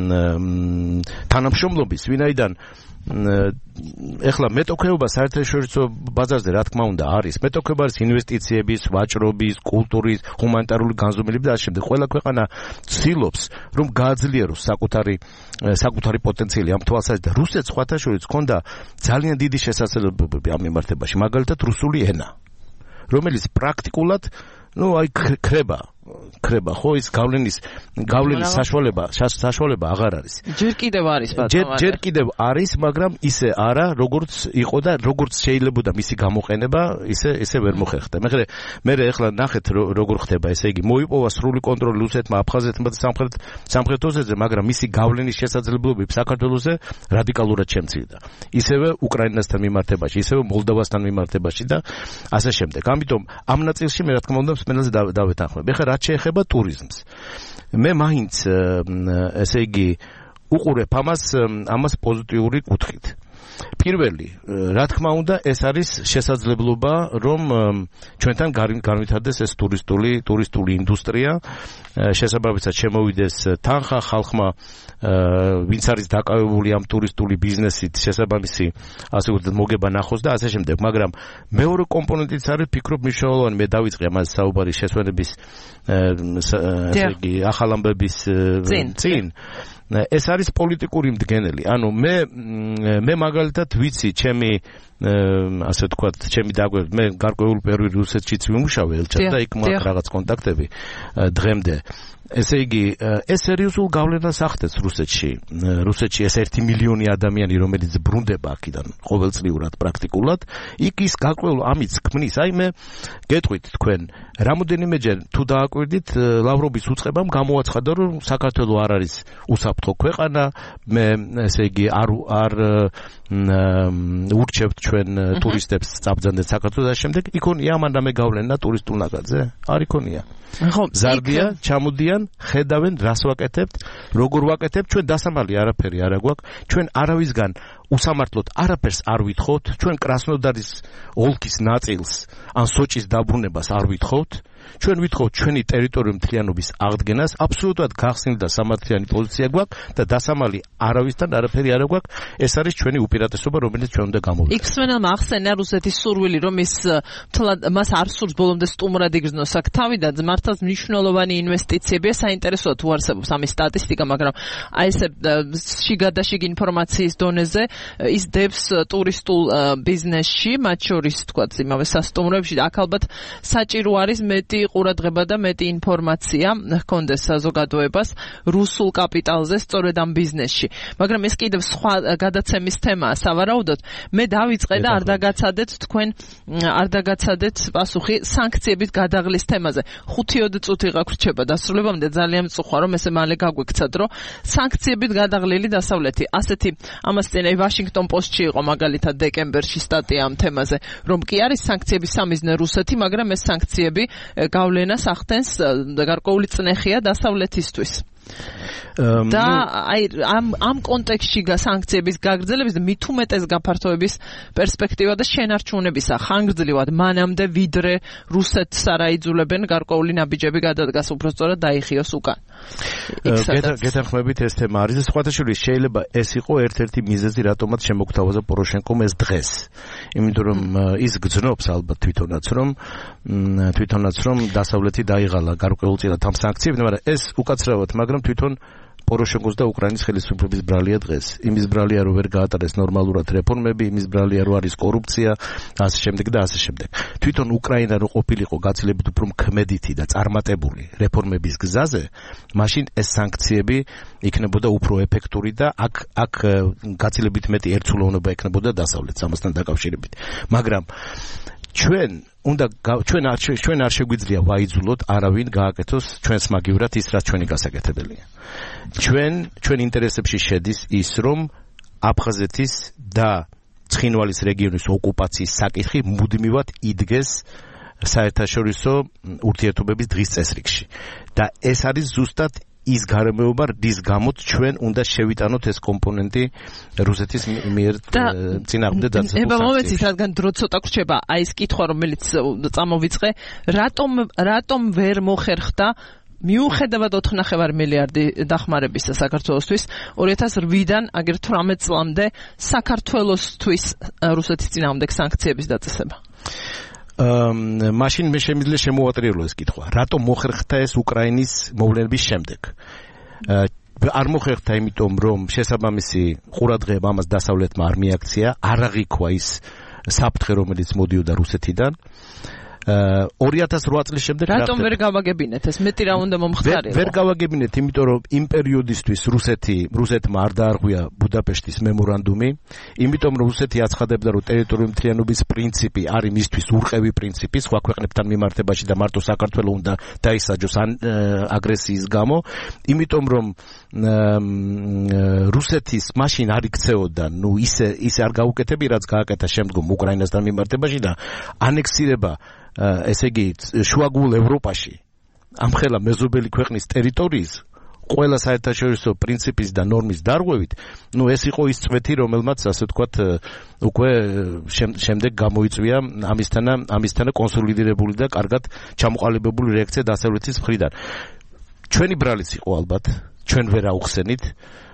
თანამშრომლობის, ვინაიდან ეხლა მეტოქეობა საერთაშორისო ბაზარზე რა თქმა უნდა არის. მეტოქეობა არის ინვესტიციების, ვაჭრობის, კულტურის, ჰუმანიტარული განზომილების და ამ შემდეგ. ყველა ქვეყანა ცდილობს რომ გააძლიეროს საკუთარი საკუთარი პოტენციალი ამ თვალსაზრისით. რუსეთს სხვათა შორის ჰქონდა ძალიან დიდი შესაძლებლობები ამ მიმართებაში, მაგალითად რუსული ენა, რომელიც პრაქტიკულად ну აი ქრება ქრება ხო ის გავლენის გავლენის საშუალება საშუალება აღარ არის. ჯერ კიდევ არის ბატონო. ჯერ კიდევ არის, მაგრამ ისე არა, როგორც იყო და როგორც შეიძლებოდა მისი გამოყენება, ისე ისე ვერ მოხერხდა. მე მე ეხლა ნახეთ როგორ ხდება, ესე იგი მოიპოვა სრული კონტროლი რუსეთმა, აფხაზეთმა და სამხრეთ სამხრეთ ოსეთზე, მაგრამ მისი გავლენის შესაძლებლობები საქართველოსზე რადიკალურად შემცირდა. ისევე უკრაინასთან მიმართებაში, ისევე მოლდოვასთან მიმართებაში და ასე შემდეგ. ამიტომ ამ ნაწილში მე რა თქმა უნდა მსმენელს დავეთანხმებ. ეხლა რაც შეეხება ტურიზმს. მე მაინც ესე იგი უყურებ ამას ამას პოზიტიური კუთხით. პირველი, რა თქმა უნდა, ეს არის შესაძლებლობა, რომ ჩვენთან განვითარდეს ეს ტურისტული ტურისტული ინდუსტრია, შესაბამისად შემოვიდეს თანხა ხალხმა, ვინც არის დაკავებული ამ ტურისტული ბიზნესით, შესაბამისი ასე ვთქვათ მოგება ნახოს და ასე შემდეგ. მაგრამ მეორე კომპონენტიც არის, ფიქრობ, მნიშვნელოვანი, მე დავიწყე ამას საუბარი შესვენების ესე იგი ახალ ამბების წინ. ეს არის პოლიტიკური მდგენელი. ანუ მე მე მაგალითად ვიცი, ჩემი ასე ვთქვათ, ჩემი დაგვერდ, მე გარკვეულ პერიოდში რუსეთშიც ვიმუშავე ელჩად და იქ მაქვს რაღაც კონტაქტები დღემდე. ესე იგი, ეს სერიოზულ გავლენას ახდენს რუსეთში. რუსეთში ეს ერთი მილიონი ადამიანი, რომელიც ბრუნდება აქედან ყოველწლიურად პრაქტიკულად, იქ ის გარკვეულ ამის ქმნის. აი მე გეტყვით თქვენ, რამოდენიმეჯერ თუ დააკვირდით, ლავროვის უწყებამ გამოაცხადა, რომ საქართველო არ არის უსაფრთხო ქვეყანა, მე ესე იგი არ არ ურჩევთ ჩვენ ტურისტებს წაბრძანდეთ საქართველოს და შემდეგ იქონია ამანდამე გავლენა ტურისტულ ნაკადზე? არ იქონია. ზარდია, ჩამოდიან, ხედავენ, რას ვაკეთებთ, როგორ ვაკეთებთ, ჩვენ დასამალი არაფერი არ აგვაქვს, ჩვენ არავისგან უსამართლოდ არაფერს არ ვითხოვთ, ჩვენ კრასნოდარის ოლქის ნაწილს ან სოჭის დაბრუნებას არ ვითხოვთ, ჩვენ ვითხოვთ ჩვენი ტერიტორიული მთლიანობის აღდგენას, აბსოლუტურად გახსნილი და სამართლიანი პოზიცია გვაქვს და დასამალი არავისთან არაფერი არ აგვაქვს, ეს არის ჩვენი უპირატესობა, რომელიც ჩვენ უნდა გამოვიდეთ. იქ მსმენელმა ახსენა რუსეთის სურვილი, რომ ის მთლად მას არ სურს ბოლომდე სტუმრად იგრძნოს აქ თავი და მართლაც მნიშვნელოვანი ინვესტიციებია, საინტერესოა თუ არსებობს ამის სტატისტიკა, მაგრამ აი ესე შიგადაშიგ ინფორმაციის დონეზე ის დებს ტურისტულ ბიზნესში, მათ შორის თქვათ იმავე სასტუმროებში და აქ ალბათ საჭირო არის მეტი ყურადღება და მეტი ინფორმაცია ჰქონდეს საზოგადოებას რუსულ კაპიტალზე სწორედ ამ ბიზნესში. მაგრამ ეს კიდევ სხვა გადაცემის თემაა სავარაუდოდ. მე დავიწყე და არ დაგაცადეთ თქვენ არ დაგაცადეთ პასუხი სანქციების გადაღლის თემაზე. ხუთი წუთი გაგვრჩება დასრულებამდე, ძალიან მწუხვა რომ ესე მალე გაგვექცათ, რომ სანქციებით გადაღლილი დასავლეთი. ასეთი ამას წინ ვაშინგტონ პოსტში იყო მაგალითად დეკემბერში სტატია ამ თემაზე, რომ კი არის სანქციების სამიზნე რუსეთი, მაგრამ ეს სანქციები გავლენას ახდენს გარკვეული წნეხია დასავლეთისთვის. და აი ამ ამ კონტექსტში სანქციების გაგრძელების და მით უმეტეს გაფართოების პერსპექტივა და შენარჩუნებისა ხანგრძლივად მანამდე ვიდრე რუსეთს არ აიძულებენ გარკვეული ნაბიჯები გადადგას, უბრალოდ დაიხიოს უკან. გეთანხმებით ეს თემა არის და სხვათა შორის შეიძლება ეს იყო ერთ-ერთი მიზეზი, რატომაც შემოგთავაზა პოროშენკომ ეს დღეს. იმიტომ რომ ის გძნობს ალბათ თვითონაც რომ თვითონაც რომ დასავლეთი დაიღალა გარკვეულწილად ამ სანქციებთან, მაგრამ ეს უკაცრავად, მაგრამ თვითონ პოროშენკოს და უკრაინის ხელისუფლების ბრალია დღეს. იმის ბრალია რომ ვერ გაატარეს ნორმალურად რეფორმები, იმის ბრალია რომ არის კორუფცია, ასე შემდეგ და ასე შემდეგ. თვითონ უკრაინა რო ყოფილიყო გაცილებით უფრო ქმედითი და წარმატებული რეფორმების გზაზე, მაშინ ეს სანქციები იქნებოდა უფრო ეფექტური და აქ აქ გაცილებით მეტი ერთსულოვნება ექნებოდა დასავლეთს ამასთან დაკავშირებით. მაგრამ ჩვენ უნდა ჩვენ არ ჩვენ არ შეგვიძლია ვაიძულოთ არავინ გააკეთოს ჩვენს მაგივრად ის რაც ჩვენი გასაკეთებელია. ჩვენ ჩვენ ინტერესებში შედის ის რომ აფხაზეთის და ცხინვალის რეგიონის ოკუპაციის საკითხი მუდმივად იდგეს საერთაშორისო ურთიერთობების დღის წესრიგში და ეს არის ზუსტად ის გარემოება, რის გამოც ჩვენ უნდა შევიტანოთ ეს კომპონენტი რუსეთის მიერ წინააღმდეგ დაწესებულ საქმეში. ება მომეცით, რადგან დრო ცოტა გრჩება, აი ეს კითხვა, რომელიც წამოვიწყე, რატომ რატომ ვერ მოხერხდა მიუხედავად ოთხ ნახევარ მილიარდი დახმარებისა საქართველოსთვის ორი ათას რვიდან აგერ თვრამეტ წლამდე საქართველოსთვის რუსეთის წინააღმდეგ სანქციების დაწესება? მაშინ მე შემიძლია შემოვატრიალო ეს კითხვა. რატომ მოხერხდა ეს უკრაინის მოვლენების შემდეგ? არ მოხერხდა იმიტომ, რომ შესაბამისი ყურადღება ამას დასავლეთმა არ მიაქცია, არ აღიქვა ის საფრთხე, რომელიც მოდიოდა რუსეთიდან. ორი ათას რვა წლის შემდეგ რატომ ვერ გავაგებინეთ ეს? მეტი რა უნდა მომხდარიყო? ვერ გავაგებინეთ, იმიტომ რომ იმ პერიოდისთვის რუსეთი რუსეთმა არ დაარღვია ბუდაპეშტის მემორანდუმი, იმიტომ რომ რუსეთი აცხადებდა, რომ ტერიტორიული მთლიანობის პრინციპი არის მისთვის ურყევი პრინციპი სხვა ქვეყნებთან მიმართებაში და მარტო საქართველოს უნდა დაისაჯოს აგრესიის გამო, იმიტომ რომ რუსეთის მაშინ არ იქცეოდა, ნუ ისე ისე არ გაუკეთები, რაც გააკეთა შემდგომ უკრაინასთან მიმართებაში და ანექსირება ესე იგი შუაგულ ევროპაში ამხელა მეზობელი ქვეყნის ტერიტორიის ყველა საერთაშორისო პრინციპის და ნორმის დარღვევით, ნუ ეს იყო ის წვეთი, რომელმაც ასე ვთქვათ უკვე შემდეგ გამოიწვია ამისთანა ამისთანა კონსოლიდირებული და კარგად ჩამოყალიბებული რეაქცია დასავლეთის მხრიდან. ჩვენი ბრალიც იყო ალბათ, ჩვენ ვერ აუხსენით,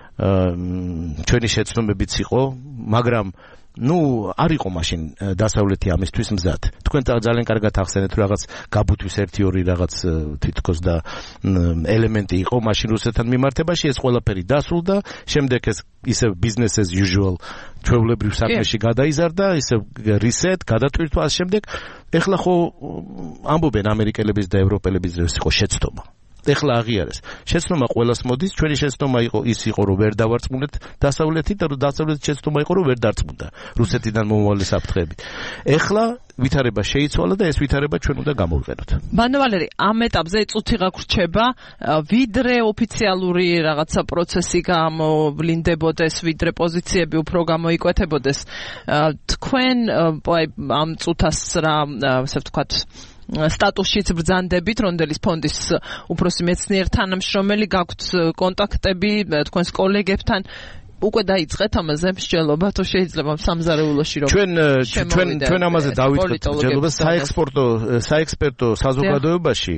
ჩვენი შეცდომებიც იყო, მაგრამ ნუ არ იყო მაშინ დასავლეთი ამისთვის მზად. თქვენ ძალიან კარგად ახსენეთ, რომ რაღაც გაბუთვის ერთი ორი რაღაც თითქოს და ელემენტი იყო მაშინ რუსეთთან მიმართებაში, ეს ყველაფერი დასრულდა, შემდეგ ეს ისე business as usual ჩვეულებრივ საქმეში გადაიზარდა, ისე reset, გადატვირთვა, ამ შემდეგ ეხლა ხო ამბობენ ამერიკელების და ევროპელების რომ ეს იყო შეცდომა. ეხლა აღიარეს. შეცდომა ყველას მოდის, ჩვენი შეცდომა იყო ის იყო, რომ ვერ დავარწმუნეთ დასავლეთით და დასავლეთის შეცდომა იყო, რომ ვერ დარწმუნდა რუსეთიდან მომავალი საფრთხეები. ეხლა ვითარება შეიცვალა და ეს ვითარება ჩვენ უნდა გამოვიყენოთ. ბანო ვალერი, ამ ეტაპზე წუთი გაგრჩება, ვიდრე ოფიციალური რაღაცა პროცესი გამოვლინდებოდეს, ვიდრე პოზიციები უფრო გამოიკვეთებოდეს. თქვენ ამ წუთას რა, ასე ვთქვათ, სტატუსშიც ბრძანდებით, რონდელის ფონდის უფროსი მეცნიერ თანამშრომელი, გაქვთ კონტაქტები თქვენს კოლეგებთან, უკვე დაიწყეთ ამაზე მსჯელობა, თუ შეიძლება სამზარეულოში რომ ჩვენ ჩვენ ჩვენ ამაზე დავიწყეთ მსჯელობას საექსპორტო საექსპერტო საზოგადოებაში.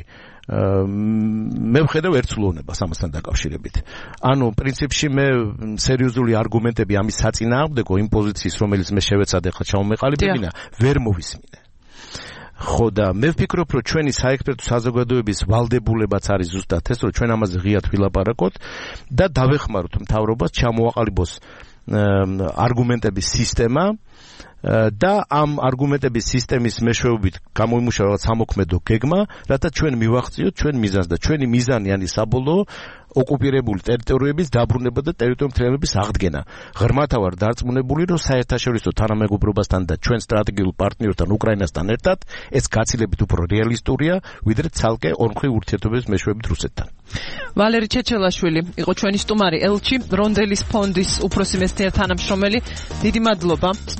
მე ვხედავ ერთსულოვნებას ამასთან დაკავშირებით. ანუ პრინციპში მე სერიოზული არგუმენტები ამის საწინააღმდეგო იმ პოზიციის, რომელიც მე შევეცადე ხა ჩამომეყალიბებინა, ვერ მოვისმინე. ხო და მე ვფიქრობ, რომ ჩვენი საექსპერტო საზოგადოების ვალდებულებაც არის ზუსტად ეს, რომ ჩვენ ამაზე ღიად ვილაპარაკოთ და დავეხმაროთ მთავრობას ჩამოაყალიბოს არგუმენტების სისტემა და ამ არგუმენტების სისტემის მეშვეობით გამოიმუშავა სამოქმედო გეგმა, რათა ჩვენ მივახციოთ ჩვენ მიზანს და ჩვენი მიზანი არის საბოლოო ოკუპირებული ტერიტორიების დაბრუნება და ტერიტორიული მთლიანობის აღდგენა. ღრმათა ვარ დარწმუნებული, რომ საერთაშორისო თანამეგობრობასთან და ჩვენ სტრატეგიულ პარტნიორთან უკრაინასთან ერთად ეს გაცილებით უფრო რეალისტურია, ვიდრე ცალკე ორმხრივ ურთიერთობების მეშვეობით რუსეთთან. ვალერი ჩეჩელაშვილი იყო ჩვენი სტუმარი ელჩი, რონდელის ფონდის უფროსი მეცნიერ თანამშრომელი. დიდი მადლობა.